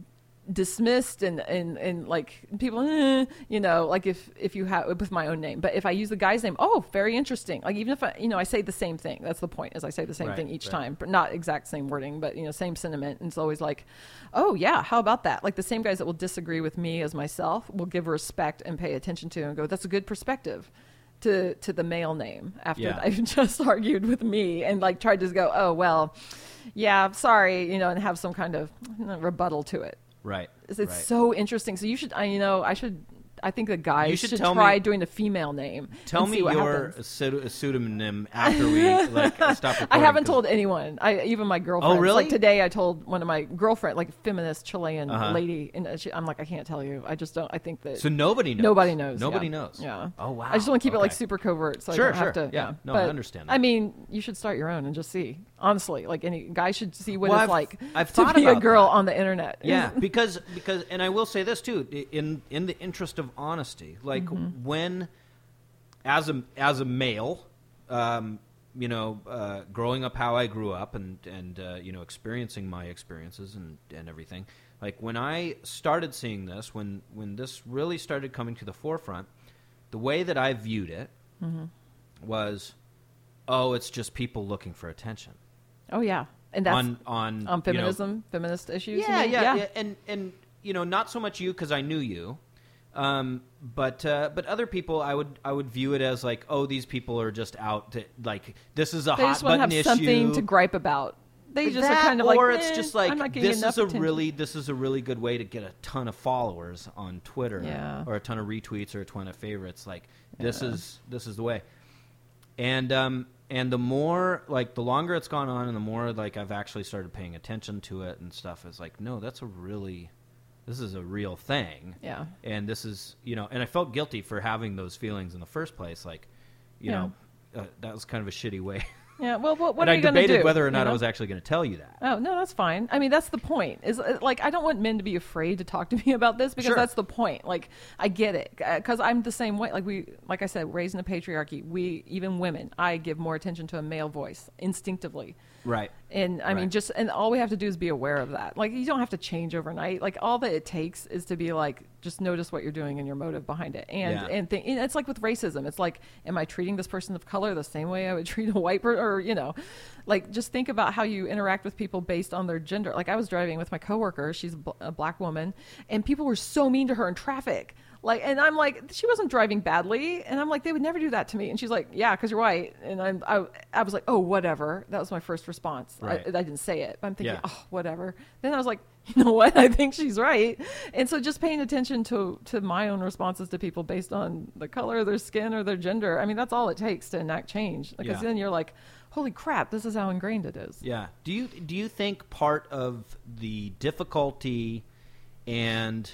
dismissed and, and, and like people, eh, you know, like if, if you have with my own name, but if I use the guy's name, oh, very interesting. Like even if I, you know, I say the same thing, that's the point is I say the same Right, thing each right. time, but not exact same wording, but you know, same sentiment. And it's always like, oh yeah, how about that? Like the same guys that will disagree with me as myself will give respect and pay attention to and go, that's a good perspective to, to the male name after Yeah. I've just argued with me and like tried to go, oh, well, yeah, sorry, you know, and have some kind of rebuttal to it. Right. It's, it's right. so interesting. So you should, I, you know, I should, I think the guys You should, should tell try me- doing a female name. Tell and me see what your happens. pseudo- pseudonym after we like stop recording. I haven't 'cause- told anyone. I even my girlfriend. Oh, really? Like today, I told one of my girlfriend, like feminist Chilean Uh-huh. lady, and she, I'm like, I can't tell you. I just don't. I think that So nobody knows. nobody knows. Nobody yeah. knows. Yeah. Oh wow. I just want to keep it like Okay. super covert, so Sure, I don't have sure. to. Yeah. Yeah. No, I But, understand that. I mean, you should start your own and just see. Honestly, like any guy should see what Well, it's I've- like I've to thought be a about girl that. on the internet. Yeah, because because and I will say this too, i- in in the interest of honesty, like Mm-hmm. when as a as a male, um, you know, uh, growing up how I grew up and and uh, you know experiencing my experiences and and everything, like when I started seeing this, when when this really started coming to the forefront, the way that I viewed it Mm-hmm. was, oh, it's just people looking for attention Oh yeah, and that's on on on you know, feminism, feminist issues. you yeah, mean? yeah, yeah, and and you know, not so much you because I knew you, um, but uh, but other people, I would I would view it as like, oh, these people are just out to like this is a They hot just want to button have issue. something to gripe about. They just That, are kind of or like, it's eh, just like I'm not getting this enough is a attention. really this is a really good way to get a ton of followers on Twitter, Yeah. or a ton of retweets or a ton of favorites. Like this Yeah. is this is the way. And um and the more like the longer it's gone on, and the more like I've actually started paying attention to it and stuff, is like, no, that's a really this is a real thing. Yeah. And this is, you know, and I felt guilty for having those feelings in the first place. Like, you Yeah. know, uh, that was kind of a shitty way. Yeah. Well, what, what and are I you going to do? debated whether or not you know? I was actually going to tell you that. Oh no, that's fine. I mean, that's the point. Is uh, like I don't want men to be afraid to talk to me about this because Sure. that's the point. Like I get it because I'm the same way. Like we, like I said, raised in a patriarchy. We even women, I give more attention to a male voice instinctively. Right. And I mean, Right. just and all we have to do is be aware of that. Like you don't have to change overnight. Like all that it takes is to be like, just notice what you're doing and your motive behind it. And Yeah. and, think, and it's like with racism. It's like, am I treating this person of color the same way I would treat a white person? Or you know, like just think about how you interact with people based on their gender. Like I was driving with my coworker. She's a bl- a black woman, and people were so mean to her in traffic. Like, and I'm like, she wasn't driving badly, and I'm like, they would never do that to me. And she's like, yeah, because you're white. And I'm, I, I was like, oh, whatever. That was my first response. Right. I, I didn't say it, but I'm thinking, Yeah. oh, whatever. Then I was like, you know what? I think she's right. And so just paying attention to to my own responses to people based on the color of their skin or their gender. I mean, that's all it takes to enact change. Because Yeah. then you're like, holy crap, this is how ingrained it is. Yeah. Do you do you think part of the difficulty and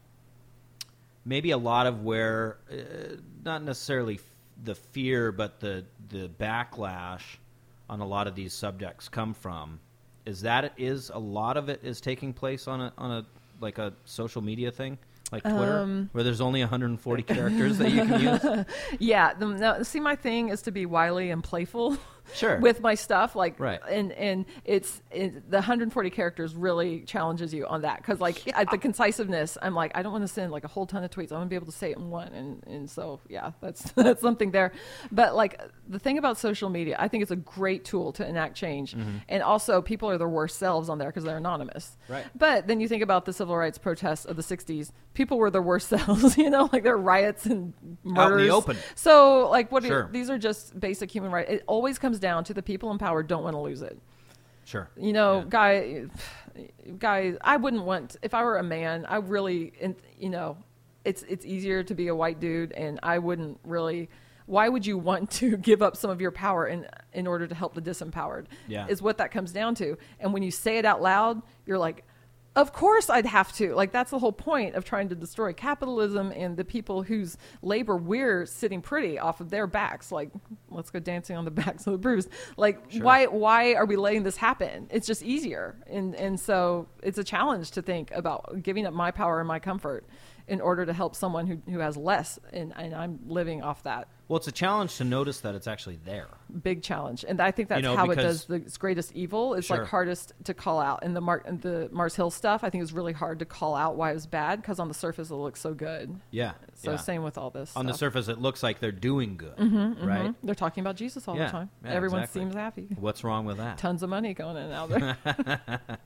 maybe a lot of where uh, not necessarily f- the fear but the the backlash on a lot of these subjects come from is that it is a lot of it is taking place on a on a like a social media thing like Twitter Um, where there's only one hundred forty characters that you can use? Yeah. The, no, see, my thing is to be wily and playful. Sure. With my stuff, like, Right. and and it's it, the one hundred forty characters really challenges you on that because, like, at the concisiveness, I'm like, I don't want to send like a whole ton of tweets. I want to be able to say it in one, and and so yeah, that's that's something there. But like the thing about social media, I think it's a great tool to enact change, and also people are their worst selves on there because they're anonymous. Right. But then you think about the civil rights protests of the sixties, people were their worst selves, you know, like there are riots and murders. Out in the open. So like, what? Sure. Are, these are just basic human rights. It always comes down to the people in power don't want to lose it. Sure. You know, Yeah. guy, guys, I wouldn't want if I were a man. I really, and you know, it's it's easier to be a white dude, and I wouldn't really. Why would you want to give up some of your power in in order to help the disempowered? Yeah. Is what that comes down to. And when you say it out loud, you're like, of course I'd have to. Like, that's the whole point of trying to destroy capitalism and the people whose labor we're sitting pretty off of their backs. Like, let's go dancing on the backs of the bruised. Like, Sure. why why are we letting this happen? It's just easier. And and so it's a challenge to think about giving up my power and my comfort in order to help someone who, who has less, and, and I'm living off that. Well, it's a challenge to notice that it's actually there. Big challenge, and I think that's You know, how it because- does the its greatest evil. It's Sure. like hardest to call out, and the Mar- and the Mars Hill stuff. I think it was really hard to call out why it was bad because on the surface it looks so good. Yeah. So yeah. same with all this. On the stuff. surface, it looks like they're doing good, Mhm, right? mhm. They're talking about Jesus all Yeah, the time. yeah, Everyone exactly. seems happy. What's wrong with that? Tons of money going in and out there.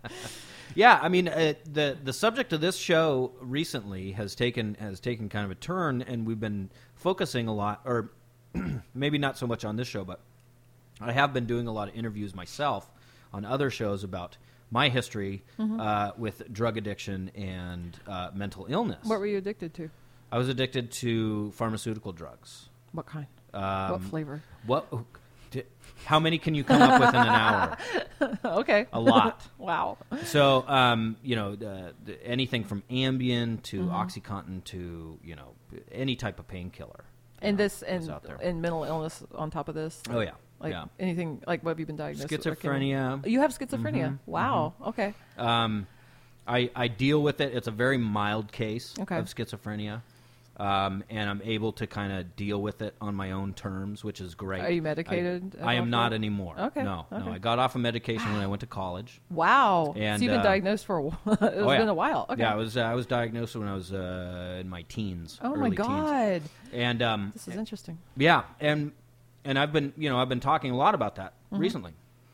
Yeah, I mean, uh, the the subject of this show recently has taken has taken kind of a turn, and we've been focusing a lot, or maybe not so much on this show, but I have been doing a lot of interviews myself on other shows about my history Mm-hmm. uh, with drug addiction and uh, mental illness. What were you addicted to? I was addicted to pharmaceutical drugs. What kind? Um, what flavor? What? d- How many can you come up with in an hour? Okay. A lot. Wow. So, um, you know, uh, the- anything from Ambien to OxyContin to, you know, any type of painkiller. you And know, this is and out there. and mental illness on top of this. Oh, yeah. Like yeah. anything like what have you been diagnosed with? Schizophrenia. You have schizophrenia. Mhm, Wow. Okay. Um, I, I deal with it. It's a very mild case Okay. of schizophrenia. Um, and I'm able to kind of deal with it on my own terms, which is great. Are you medicated I, I am at all not for it? anymore. Okay, No, no. okay. I got off of medication when I went to college. Wow. And, so you've been uh, diagnosed for a while. It's Oh, yeah. been a while. Okay. Yeah, I was uh, I was diagnosed when I was uh, in my teens. oh my early God. Teens. And um, This is interesting. yeah, and and I've been you know I've been talking a lot about that Mm-hmm. recently.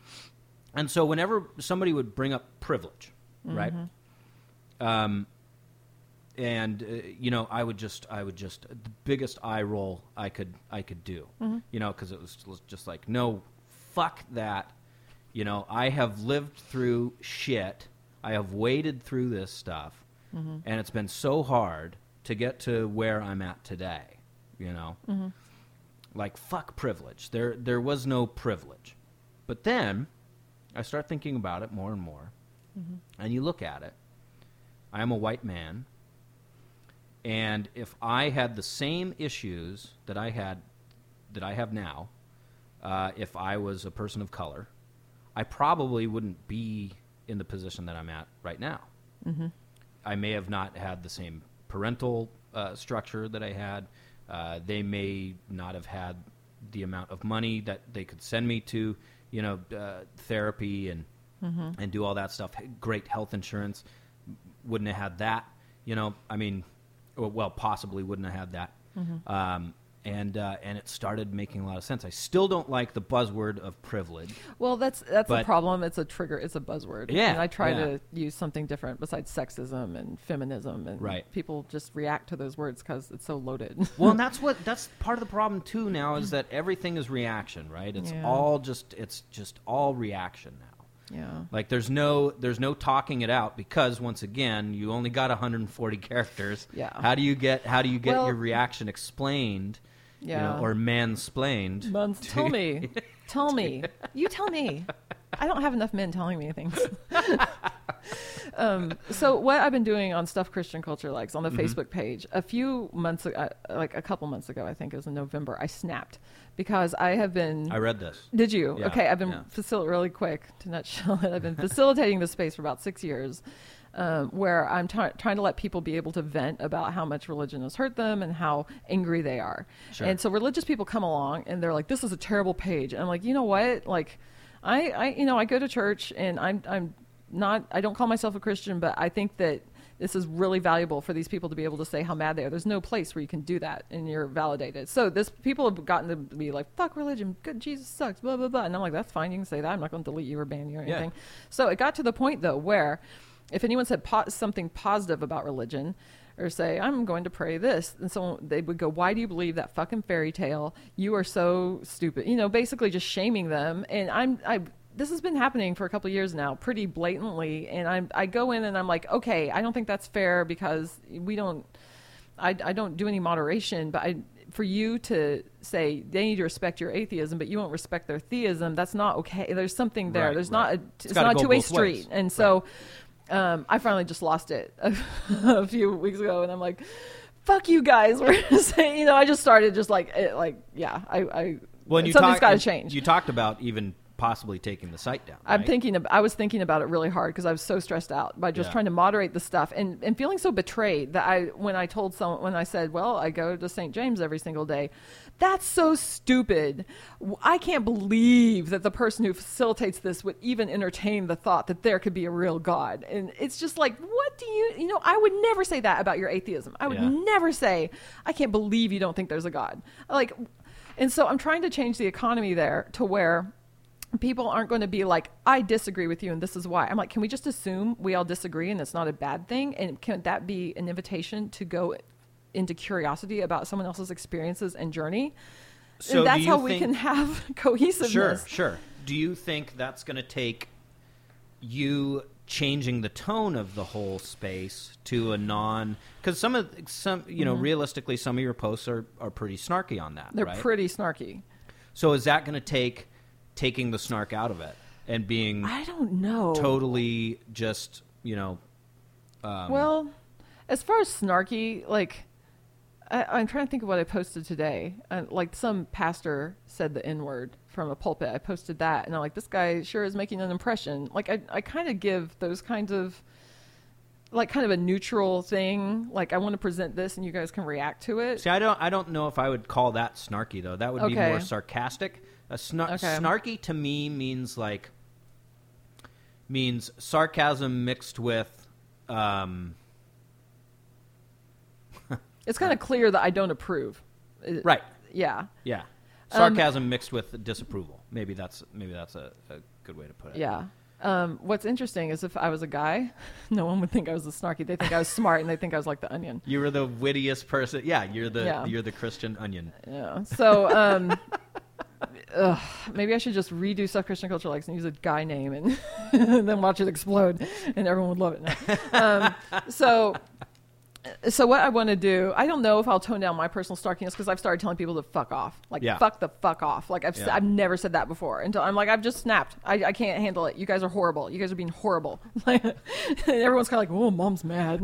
And so whenever somebody would bring up privilege, right? Mm-hmm. Um, and uh, you know I would just I would just the biggest eye roll I could I could do, Mm-hmm. you know, because it was just like no, fuck that, you know I have lived through shit, I have waded through this stuff, Mm-hmm. and it's been so hard to get to where I'm at today, you know, Mm-hmm. like fuck privilege. There there was no privilege, but then I start thinking about it more and more, Mm-hmm. and you look at it. I am a white man. And if I had the same issues that I had, that I have now, uh, if I was a person of color, I probably wouldn't be in the position that I'm at right now. Mm-hmm. I may have not had the same parental uh, structure that I had. Uh, they may not have had the amount of money that they could send me to, you know, uh, therapy and Mm-hmm. and do all that stuff. Great health insurance. Wouldn't have had that. You know, I mean, or, well, possibly wouldn't have had that. Mm-hmm. Um, and uh, and it started making a lot of sense. I still don't like the buzzword of privilege. Well, that's that's a But- problem. It's a trigger. It's a buzzword. Yeah, And I try yeah. to use something different besides sexism and feminism, and Right. people just react to those words because it's so loaded. Well, and that's what that's part of the problem too now is that everything is reaction, right? It's Yeah. all just it's just all reaction now. Yeah. Like there's no there's no talking it out because once again you only got one hundred forty characters. Yeah. How do you get how do you get Well- your reaction explained? You Yeah. know, or mansplained. Mons, to- tell me. Tell me. You tell me. I don't have enough men telling me things. um, so what I've been doing on Stuff Christian Culture Likes on the Mm-hmm. Facebook page, a few months ago, uh, like a couple months ago, I think it was in November, I snapped because I have been... I read this. Did you? Yeah, Okay, I've been yeah. facil- really quick to nutshell it. I've been facilitating this space for about six years, um, where I'm t- trying to let people be able to vent about how much religion has hurt them and how angry they are. Sure. And so religious people come along and they're like, "This is a terrible page," and I'm like, you know what? Like, I, I, you know, I go to church and I'm, I'm not, I don't call myself a Christian, but I think that this is really valuable for these people to be able to say how mad they are. There's no place where you can do that and you're validated. So this people have gotten to be like, fuck religion, good, Jesus sucks, blah, blah, blah. And I'm like, that's fine. You can say that. I'm not going to delete you or ban you or Yeah. anything. So it got to the point though, where if anyone said po- something positive about religion or say, I'm going to pray this, and so they would go, why do you believe that fucking fairy tale? You are so stupid. You know, basically just shaming them. And I'm, I, this has been happening for a couple of years now, pretty blatantly. And I, I go in and I'm like, okay, I don't think that's fair because we don't, I, I don't do any moderation, but I, for you to say they need to respect your atheism, but you won't respect their theism, that's not okay. There's something there. Right, There's right. not, a, It's it's, gotta not a go two-way both street. ways. And so, um, I finally just lost it a, a few weeks ago, and I'm like, "Fuck you guys!" We're saying, you know, I just started just like, it, like, yeah, I, I Well, and you something's talk- got to and change. You talked about even possibly taking the site down. I'm right? thinking. Of, I was thinking about it really hard because I was so stressed out by just Yeah. trying to moderate the stuff and, and feeling so betrayed that I when I told someone when I said, "Well, I go to Saint James every single day." That's so stupid. W- I can't believe that the person who facilitates this would even entertain the thought that there could be a real God. And it's just like, what do you, you know, I would never say that about your atheism. I would Yeah. never say, I can't believe you don't think there's a God. Like, and so I'm trying to change the economy there to where people aren't going to be like, I disagree with you and this is why. I'm like, can we just assume we all disagree and it's not a bad thing? And can that be an invitation to go into curiosity about someone else's experiences and journey? So and that's do you how we think- can have cohesiveness. Sure, sure. Do you think that's going to take you changing the tone of the whole space to a non? Because some of some, you know, realistically, some of your posts are are pretty snarky on that. Mm-hmm. They're right? pretty snarky. So is that going to take taking the snark out of it and being I don't know. totally just, you know? Um, Well, as far as snarky, like, I, I'm trying to think of what I posted today. Uh, like, some pastor said the N word from a pulpit. I posted that, and I'm like, this guy sure is making an impression. Like, I, I kind of give those kinds of, like, kind of a neutral thing. Like, I want to present this, and you guys can react to it. See, I don't, I don't know if I would call that snarky though. That would be Okay. more sarcastic. A snar- Okay. Snarky to me means like means sarcasm mixed with. Um, It's kind of clear that I don't approve. It- right. Yeah. Yeah. Um, Sarcasm mixed with disapproval. Maybe that's maybe that's a, a good way to put it. Yeah. Um, what's interesting is if I was a guy, no one would think I was a snarky. They think I was smart, and they think I was like the Onion. You were the wittiest person. Yeah, you're the Yeah. you're the Christian Onion. Yeah. So um, ugh, maybe I should just redo Stuff Christian Culture Likes and use a guy name and, and then watch it explode, and everyone would love it. No. Um, so. So what I want to do, I don't know if I'll tone down my personal snarkiness because I've started telling people to fuck off, like Yeah. fuck the fuck off. Like I've s Yeah. I've never said that before until I'm like I've just snapped. I, I can't handle it. You guys are horrible. You guys are being horrible. Like and everyone's kind of like, oh, mom's mad.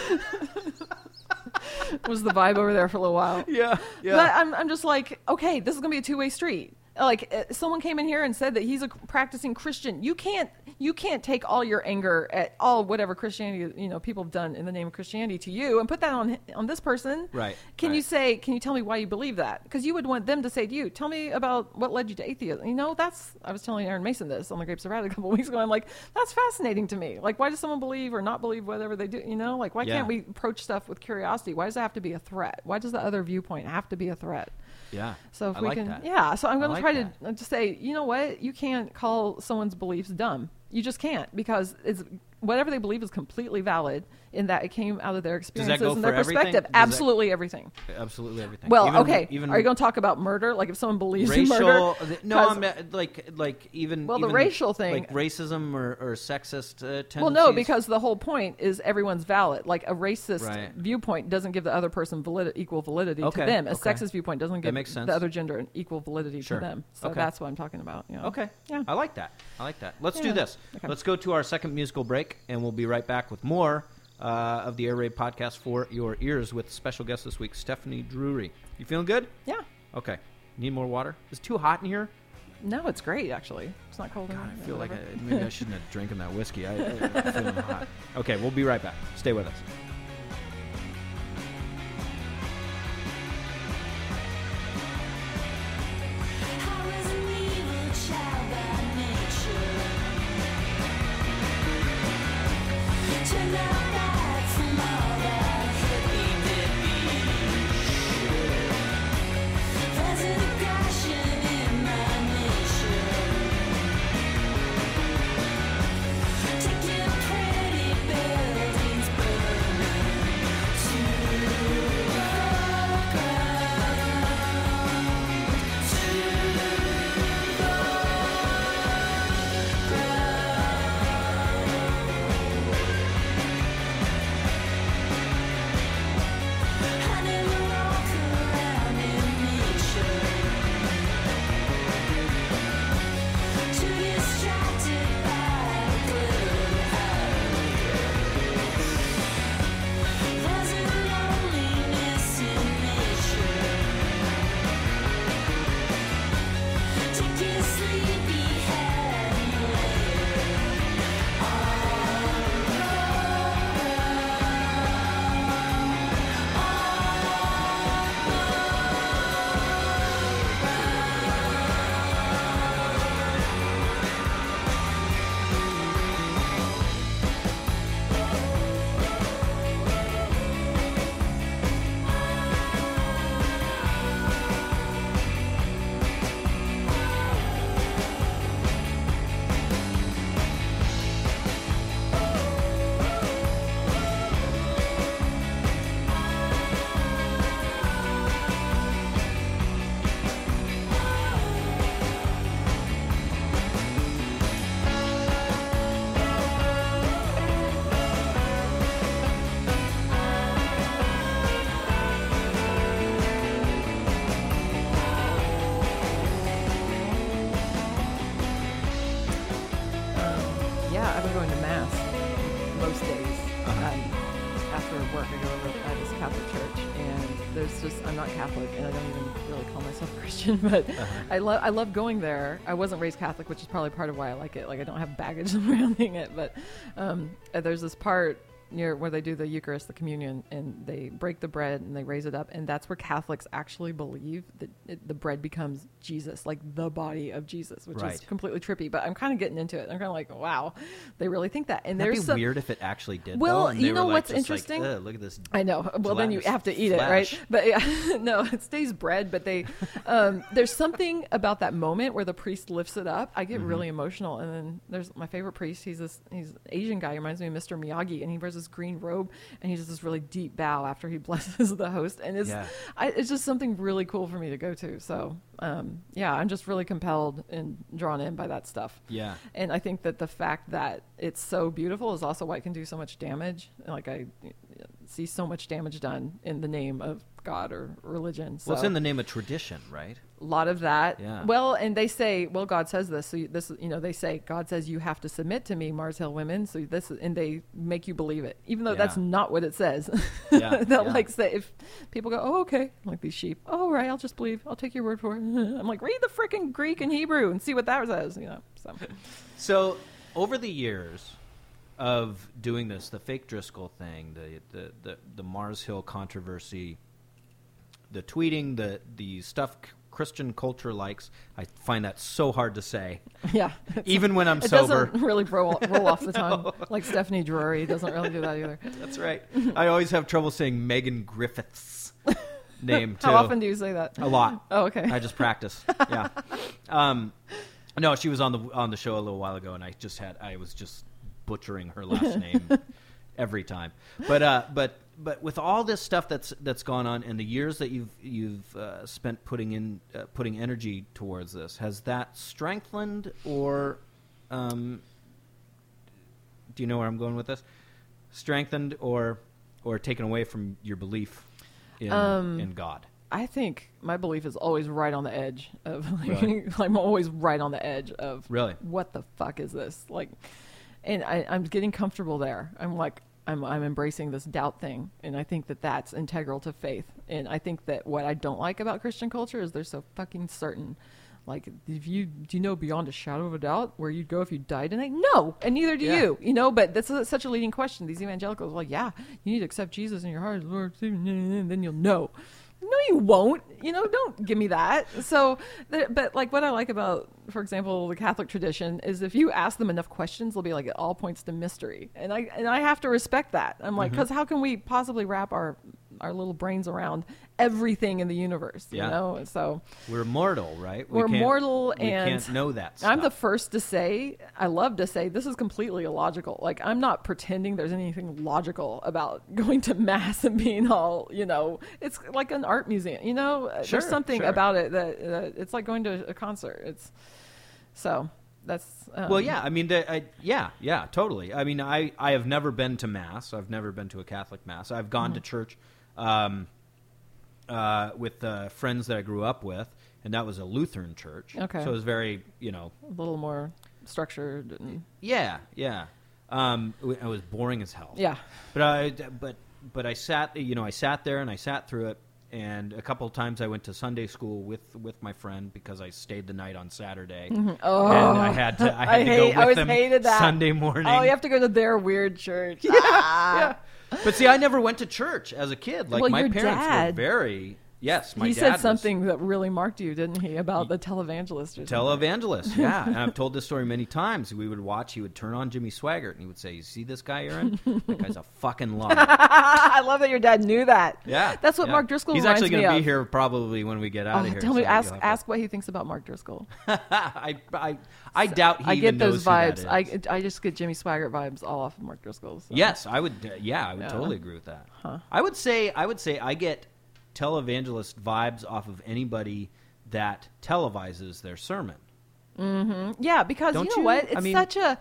Was the vibe over there for a little while. Yeah, yeah. But I'm I'm just like, okay, this is gonna be a two way street. Like uh, someone came in here and said that he's a practicing Christian. You can't you can't take all your anger at all whatever Christianity, you know, people have done in the name of Christianity to you and put that on on this person. Right, Can you right. say? Can you tell me why you believe that? Because you would want them to say to you, "Tell me about what led you to atheism." You know, that's I was telling Aaron Mason this on the Grapes of Wrath a couple of weeks ago. I'm like, that's fascinating to me. Like, why does someone believe or not believe whatever they do? You know, like why Yeah. can't we approach stuff with curiosity? Why does it have to be a threat? Why does the other viewpoint have to be a threat? Yeah. So if I we like can, that. yeah. So I'm I going like to try that. to to say, you know what? You can't call someone's beliefs dumb. You just can't because it's whatever they believe is completely valid in that it came out of their that experiences go and for their everything? perspective. Does that- Absolutely everything. Absolutely everything. Well, Even- okay. Even Are you going to talk about murder? Like if someone believes in racial? murder? No, 'Cause- I'm uh, like like even. Well, the even, racial thing- like racism or, or sexist uh, tendencies. Well, no, because the whole point is everyone's valid. Like a racist Right. viewpoint doesn't give the other person valid- equal validity Okay, to them. A okay. sexist viewpoint doesn't give makes sense. the other gender an equal validity Sure. to them. So Okay. that's what I'm talking about. You know? Okay. Yeah. I like that. I like that. Let's do Yeah. this. Okay. Let's go to our second musical break, and we'll be right back with more uh, of the Air Raid podcast for your ears with special guest this week, Stephanie Drury. You feeling good? Yeah. Okay. Need more water? Is it too hot in here? No, it's great actually. It's not cold. God, in I here, feel like I, whatever. maybe I shouldn't have drinking that whiskey. I, I, I'm feeling hot. Okay, we'll be right back. Stay with us. I was an evil child by nature. Turned out bad from all that hippie dippy. There's an aggression in my nature. Taking pretty buildings, burning work, I go over at this Catholic church, and there's just I'm not Catholic, and I don't even really call myself Christian, but Uh-huh. I love I love going there. I wasn't raised Catholic, which is probably part of why I like it. Like I don't have baggage surrounding it, but um, uh, there's this part near where they do the Eucharist, the communion, and they break the bread and they raise it up, and that's where Catholics actually believe that it, the bread becomes Jesus, like the body of Jesus, which is Right. completely trippy. But I'm kind of getting into it. I'm kind of like, wow, they really think that. And That'd there's be some, weird if it actually did. Well, though, and you they know were, like, what's just interesting? Like, Ugh, look at this. I know. Well, then you gelatinous have to eat it, right? flesh. But yeah, no, it stays bread. But they, um, there's something about that moment where the priest lifts it up. I get Mm-hmm. really emotional. And then there's my favorite priest. He's this, he's an Asian guy. He reminds me of Mister Miyagi, and he wears this green robe, and he does this really deep bow after he blesses the host, and it's, Yeah. I, it's just something really cool for me to go to. So, um, yeah, I'm just really compelled and drawn in by that stuff. Yeah. And I think that the fact that it's so beautiful is also why it can do so much damage. Like I see so much damage done in the name of God or religion. So Well, it's in the name of tradition, right? a lot of that. Yeah. Well, and they say, well, God says this. So you, this, you know, they say God says you have to submit to me, Mars Hill women. So this, and they make you believe it, even though Yeah. that's not what it says. Yeah, They'll yeah. like say, if people go, oh, okay, like these sheep. Oh, all right, I'll just believe. I'll take your word for it. I'm like, read the freaking Greek and Hebrew and see what that says. You know. So So over the years of doing this, the fake Driscoll thing, the the the, the Mars Hill controversy, the tweeting, the the stuff Christian culture likes, I find that so hard to say. yeah. Even when I'm It sober. doesn't really roll, roll off the tongue like Stephanie Drury doesn't really do that either. That's right. I always have trouble saying Megan Griffith's name too. How often do you say that? A lot. Oh, okay. I just practice. Yeah. Um, no, she was on the on the show a little while ago, and I just had I was just butchering her last name every time. But uh, but but with all this stuff that's that's gone on, and the years that you've you've uh, spent putting in uh, putting energy towards this, has that strengthened or um, do you know where I'm going with this? Strengthened or or taken away from your belief in Um, in God? I think my belief is always right on the edge of like, Really? I'm always right on the edge of Really? what the fuck is this? Like, and I, I'm getting comfortable there. I'm like, I'm, I'm embracing this doubt thing. And I think that that's integral to faith. And I think that what I don't like about Christian culture is they're so fucking certain. Like, if you, do you know beyond a shadow of a doubt where you'd go if you died tonight? No. And neither do Yeah. you, you know, but that's a, such a leading question. These evangelicals are like, yeah, you need to accept Jesus in your heart, Lord, and then you'll know. No, you won't. You know, don't give me that. So, th- but like what I like about, for example, the Catholic tradition is if you ask them enough questions, they'll be like, it all points to mystery. And I, and I have to respect that. I'm like, Mm-hmm. because how can we possibly wrap our, our little brains around everything in the universe, Yeah. you know? So We're mortal, right? We we're can't- mortal we and can't know that stuff. I'm the first to say, I love to say, this is completely illogical. Like, I'm not pretending there's anything logical about going to mass and being all, you know, it's like an art museum, you know? Uh, Sure, there's something sure. about it that, that it's like going to a concert. It's so that's um, Well, yeah, I mean, the, I, yeah, yeah, totally. I mean, I, I have never been to mass. I've never been to a Catholic mass. I've gone Mm-hmm. to church um, uh, with uh, friends that I grew up with, and that was a Lutheran church. Okay. So it was very, you know, a little more structured. And, yeah, yeah. Um, it was boring as hell. yeah. But I, but but I sat, you know, I sat there and I sat through it, and a couple of times I went to Sunday school with, with my friend because I stayed the night on Saturday, Oh, and I had to I had I to hate- go I with always them hated that. Sunday morning. Oh, you have to go to their weird church. Yeah. But see, I never went to church as a kid. Like Well, my your parents dad- were very yes. My he dad said was something that really marked you, didn't he, about the televangelist or something? televangelist. Yeah, and I've told this story many times. We would watch. He would turn on Jimmy Swaggart, and he would say, "You see this guy, Aaron? That guy's a fucking liar." I love that your dad knew that. Yeah, That's what yeah. Mark Driscoll He's reminds actually me gonna of. be here probably when we get out Oh, of here. tell me, so ask you'll have to- ask what he thinks about Mark Driscoll. I, I I doubt he I even get those knows vibes. Who I that is. I just get Jimmy Swaggart vibes all off of Mark Driscoll. So. Yes, I would. Uh, yeah, I would Yeah. totally agree with that. Huh. I would say. I would say I get televangelist vibes off of anybody that televises their sermon. Yeah, because Don't you know you? what? I It's mean- such a.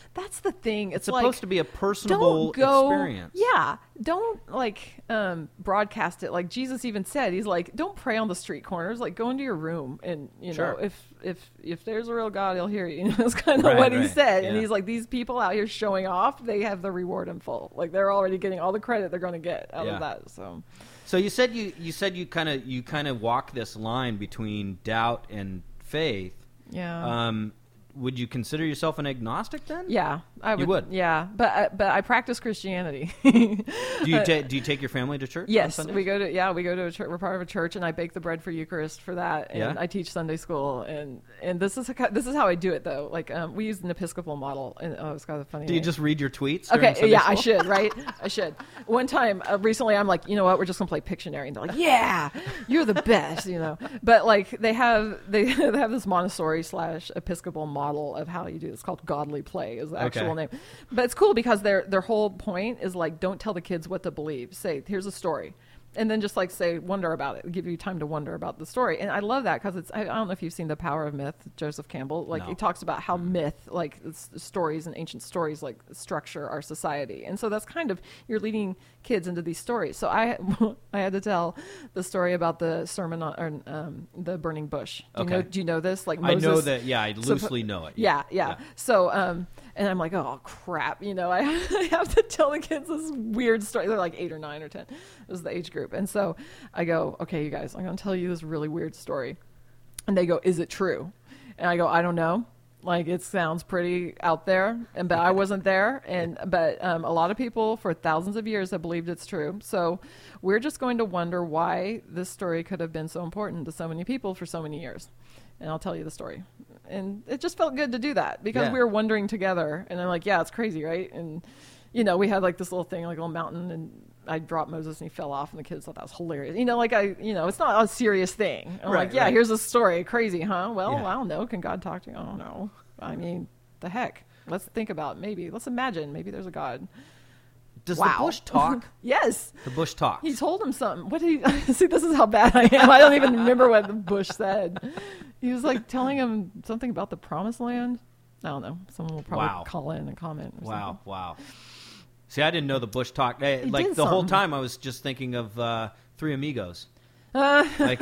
that's the thing. It's It's, supposed like, to be a personable don't go, experience. Yeah. Don't like um, broadcast it. Like Jesus even said, he's like, don't pray on the street corners. Like go into your room and, you Sure. know, if, if, if there's a real God, he'll hear you. You know, that's kind of Right, what he right. said. And Yeah. he's like, these people out here showing off, they have the reward in full. Like they're already getting all the credit they're going to get out Yeah. of that. So So you said you you said you kind of you kind of walk this line between doubt and faith. yeah. Um, would you consider yourself an agnostic then? Yeah, I would. would? Yeah, but uh, but I practice Christianity. Do you ta- do you take your family to church? on Yes, Sundays? we go to yeah we go to a church. We're part of a church, and I bake the bread for Eucharist for that, and Yeah? I teach Sunday school, and and this is a, ki- this is how I do it though. Like um, we use an Episcopal model, and oh, it's got a funny. Do you name. just read your tweets? during Okay, Sunday yeah, I school? should, right? I should. One time, uh, recently, I'm like, you know what? We're just gonna play Pictionary, and they're like, yeah, you're the best, you know. But like, they have they, they have this Montessori slash Episcopal model of how you do. It's called Godly Play, is the actual Okay. name. But it's cool because their their whole point is like, don't tell the kids what to believe. Say, here's a story. And then just like say, wonder about it. Give you time to wonder about the story. And I love that because it's, I, I don't know if you've seen The Power of Myth, Joseph Campbell. Like No. he talks about how myth, like s- stories and ancient stories, like structure our society. And so that's kind of, you're leading kids into these stories. So I, I had to tell the story about the sermon on, or, um, the burning bush. Do you Okay. know, do you know this? Like I Moses, know that. Yeah, I suppo- loosely know it. yeah, yeah. So, um, and I'm like, oh crap, you know, I, I have to tell the kids this weird story. They're like eight or nine or ten. It was the age group, and so I go, okay, you guys, I'm going to tell you this really weird story, and they go, is it true? And I go, I don't know. Like it sounds pretty out there, and but I wasn't there, and but um, a lot of people for thousands of years have believed it's true. So we're just going to wonder why this story could have been so important to so many people for so many years. And I'll tell you the story. And it just felt good to do that because Yeah. we were wondering together. And I'm like, yeah, it's crazy, right? And, you know, we had like this little thing, like a little mountain, and I dropped Moses and he fell off, and the kids thought that was hilarious. You know, like I, you know, it's not a serious thing. I'm Right, like, yeah, right. here's a story. Crazy, huh? Well, Yeah. I don't know. Can God talk to you? I don't know. I mean, the heck. Let's think about maybe. Let's imagine maybe there's a God. Does Wow. the bush talk? Yes. The bush talks. He told him something. What did he see? This is how bad I am. I don't even remember what the bush said. He was like telling him something about the promised land. I don't know. Someone will probably Wow. call in and comment. Or Wow, wow. See, I didn't know the bush talked. Eh, He like did the whole something. time, I was just thinking of uh, Three Amigos. something. Like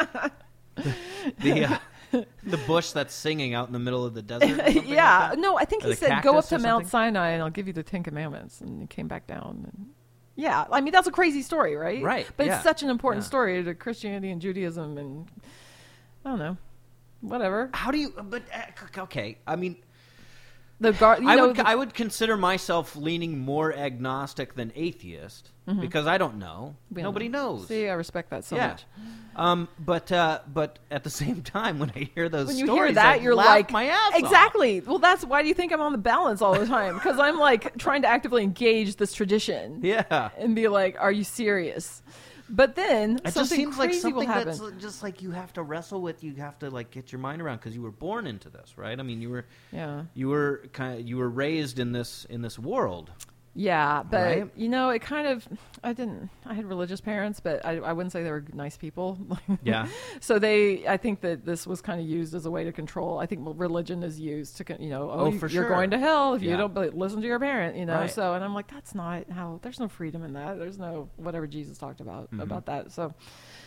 the the, uh, the bush that's singing out in the middle of the desert. or something yeah. like that? No, I think Or he the said, "Go up cactus to or Mount something? Sinai and I'll give you the Ten Commandments." And he came back down. And yeah, I mean that's a crazy story, right? Right, But yeah, it's such an important yeah. story to Christianity and Judaism, and I don't know, whatever. How do you? But uh, okay, I mean, The gar- you I know, would the- I would consider myself leaning more agnostic than atheist because I don't know. we don't Nobody know. knows. See, I respect that so yeah. much. Um, but uh, but at the same time, when I hear those When you stories, hear that, I you're laugh like, my ass off. exactly. Well, that's why do you think I'm on the balance all the time? Because I'm like trying to actively engage this tradition Yeah. and be like, "Are you serious?" But then It just something seems like crazy something will happen. that's just like you have to wrestle with. You have to like get your mind around because you were born into this, right? I mean, you were Yeah, you were kind of you were raised in this in this world. yeah. But Right? you know, it kind of. I didn't. I had religious parents, but I, I wouldn't say they were nice people. Yeah. So they, I think that this was kind of used as a way to control. I think religion is used to, con- you know, oh, Oh, you- for you're sure. going to hell if you Yeah. don't but listen to your parent, you know. Right. So, and I'm like, that's not how. There's no freedom in that. There's no whatever Jesus talked about Mhm. about that. So,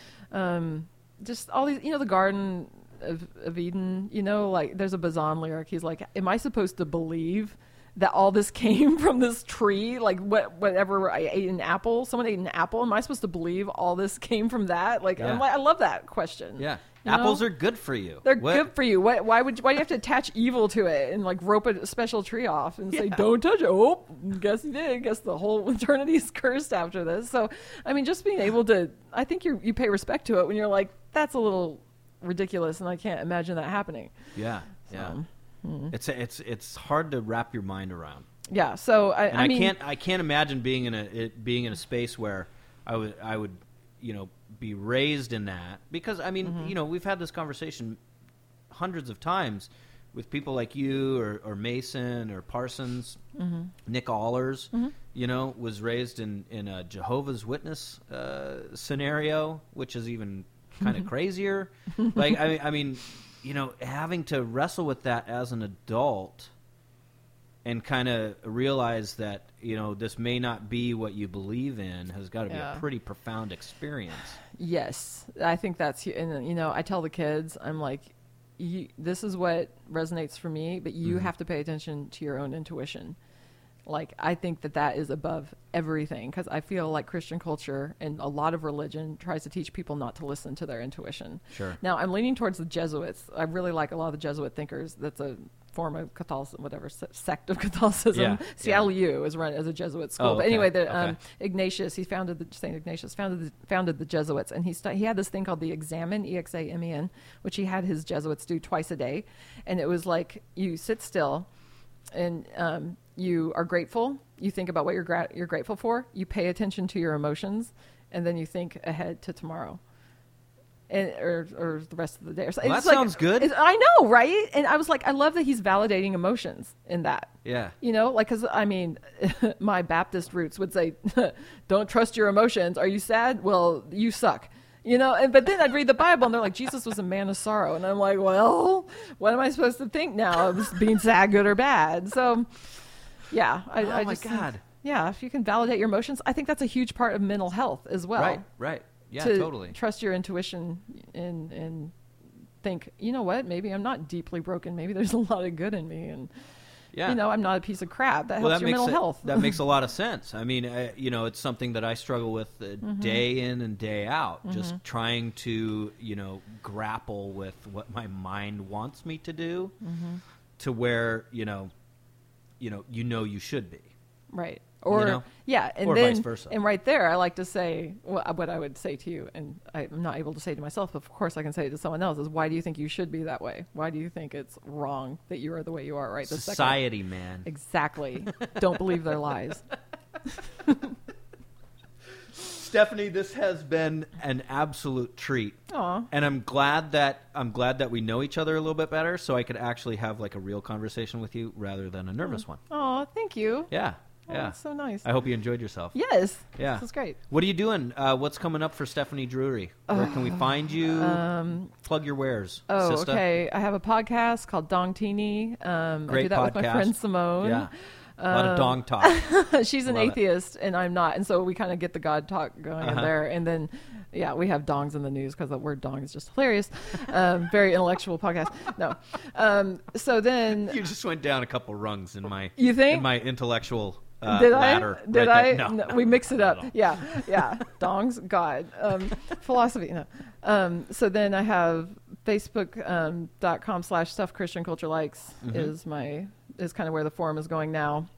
um, just all these, you know, the Garden of, of Eden. You know, like there's a Bazan lyric. He's like, am I supposed to believe that all this came from this tree? Like what, whatever I ate an apple, someone ate an apple. Am I supposed to believe all this came from that? Like, I'm Yeah. like I love that question. Yeah. You Apples know? are good for you. They're What- good for you. Why, why would why do you have to attach evil to it and like rope a special tree off and say Yeah. don't touch it? Oh, guess you did. Guess the whole eternity's cursed after this. So I mean, just being able to, I think you you pay respect to it when you're like, that's a little ridiculous, and I can't imagine that happening. Yeah. Yeah. So, hmm. It's it's it's hard to wrap your mind around. Yeah. So I, And I I, mean, can't I can't imagine being in a it, being in a space where I would I would you know be raised in that because I mean Mm-hmm. you know we've had this conversation hundreds of times with people like you or, or Mason or Parsons, Mm-hmm. Nick Allers, you know, was raised in in a Jehovah's Witness uh, scenario, which is even kind of crazier. Like I mean, I mean, you know, having to wrestle with that as an adult. and kind of realize that, you know, this may not be what you believe in has got to be Yeah. a pretty profound experience. Yes, I think that's, hu- and you know, I tell the kids, I'm like, you, this is what resonates for me, but you Mhm. have to pay attention to your own intuition. Like, I think that that is above everything, because I feel like Christian culture and a lot of religion tries to teach people not to listen to their intuition. Sure. Now, I'm leaning towards the Jesuits. I really like a lot of the Jesuit thinkers. That's a form of Catholicism, whatever se- sect of Catholicism. Yeah, Seattle U is run as a Jesuit school. Oh, But okay, anyway, the, okay. um, Ignatius, he founded the Saint Ignatius founded the, founded the Jesuits, and he st- he had this thing called the Examen, E X A M E N, which he had his Jesuits do twice a day, and it was like you sit still, and um, you are grateful. You think about what you're gra- you're grateful for. You pay attention to your emotions, and then you think ahead to tomorrow. And, or, or the rest of the day. Or so- Well, it's that like- sounds good. it's- I know, right? And I was like, I love that he's validating emotions in that. Yeah. You know, like, because I mean, my Baptist roots would say, don't trust your emotions. Are you sad? Well, you suck. You know, and but then I'd read the Bible and they're like, Jesus was a man of sorrow. And I'm like, well, what am I supposed to think now? Of being sad, good or bad? So, yeah. I, Oh I my just think- God. yeah, if you can validate your emotions, I think that's a huge part of mental health as well. Right, right. Yeah, to totally. trust your intuition and and think, you know what, maybe I'm not deeply broken. Maybe there's a lot of good in me, and Yeah. you know, I'm not a piece of crap. That well, helps that your makes mental it- health. that makes a lot of sense. I mean, uh, you know, it's something that I struggle with uh, Mm-hmm. day in and day out, just trying to, you know, grapple with what my mind wants me to do, Mm-hmm. to where you know, you know, you know, you should be. Right. Or know? yeah, and Or then vice versa. and right there, I like to say well, what I would say to you, and I'm not able to say to myself, but of course I can say it to someone else. Is why do you think you should be that way? Why do you think it's wrong that you are the way you are right this second? Society, man. Exactly. Don't believe their lies. Stephanie, this has been an absolute treat. Aw. And I'm glad that I'm glad that we know each other a little bit better, so I could actually have like a real conversation with you rather than a nervous one. Oh, thank you. Yeah, Oh, yeah. that's so nice. I hope you enjoyed yourself. Yes. Yeah. This is great. What are you doing? Uh, what's coming up for Stephanie Drury? Where can we find you? Um, Plug your wares. Oh, sister. okay. I have a podcast called Dong Teeny. Um, I Great do that with my podcast. friend Simone. Yeah. A lot of Um, dong talk. She's an Love it. atheist, and I'm not, and so we kind of get the God talk going in Uh-huh. there, and then, yeah, we have dongs in the news because the word dong is just hilarious. Um, very intellectual podcast. No, um, so then You just went down a couple rungs in my You think? in my intellectual uh, did ladder. I? Did right I? there. No, No, we mix it not up. at all. Yeah, yeah. Dongs, God, um, philosophy. No. Um, so then I have Facebook um, dot com slash stuff Christian culture likes Mhm. is my is kind of where the forum is going now.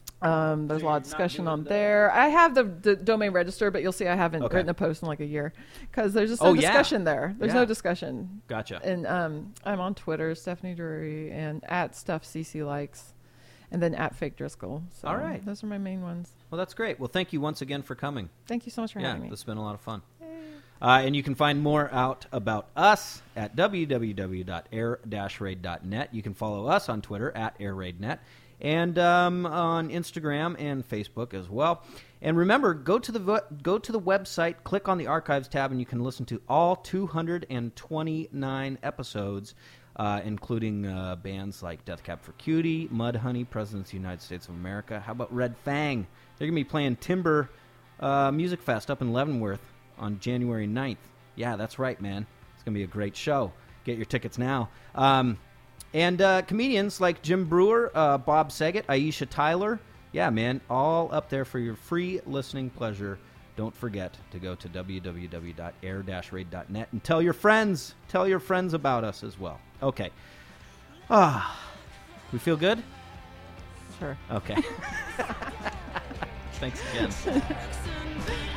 Um, there's a lot of you're not discussion doing on the- there. I have the, the domain register, but you'll see I haven't Okay. written a post in like a year because there's just no Oh, yeah. discussion there. There's Yeah. no discussion. Gotcha. And um, I'm on Twitter, Stephanie Drury, and at stuff C C likes, and then at Fake Driscoll. So All right. those are my main ones. Well, that's great. Well, thank you once again for coming. Thank you so much for Yeah, having me. this has been a lot of fun. Uh, and you can find more out about us at w w w dot air dash raid dot net. You can follow us on Twitter at air raid net and um, on Instagram and Facebook as well. And remember, go to the vo- go to the website, click on the archives tab, and you can listen to all two hundred twenty-nine episodes, uh, including uh, bands like Death Cab for Cutie, Mudhoney, Presidents of the United States of America. How about Red Fang? They're going to be playing Timber uh, Music Fest up in Leavenworth on January ninth. Yeah, that's right, man. It's going to be a great show. Get your tickets now. Um, and uh, comedians like Jim Brewer, uh, Bob Saget, Aisha Tyler. Yeah, man, all up there for your free listening pleasure. Don't forget to go to w w w dot air dash raid dot net and tell your friends. Tell your friends about us as well. Okay. Ah, we feel good? Sure. Okay. Thanks again. Jackson.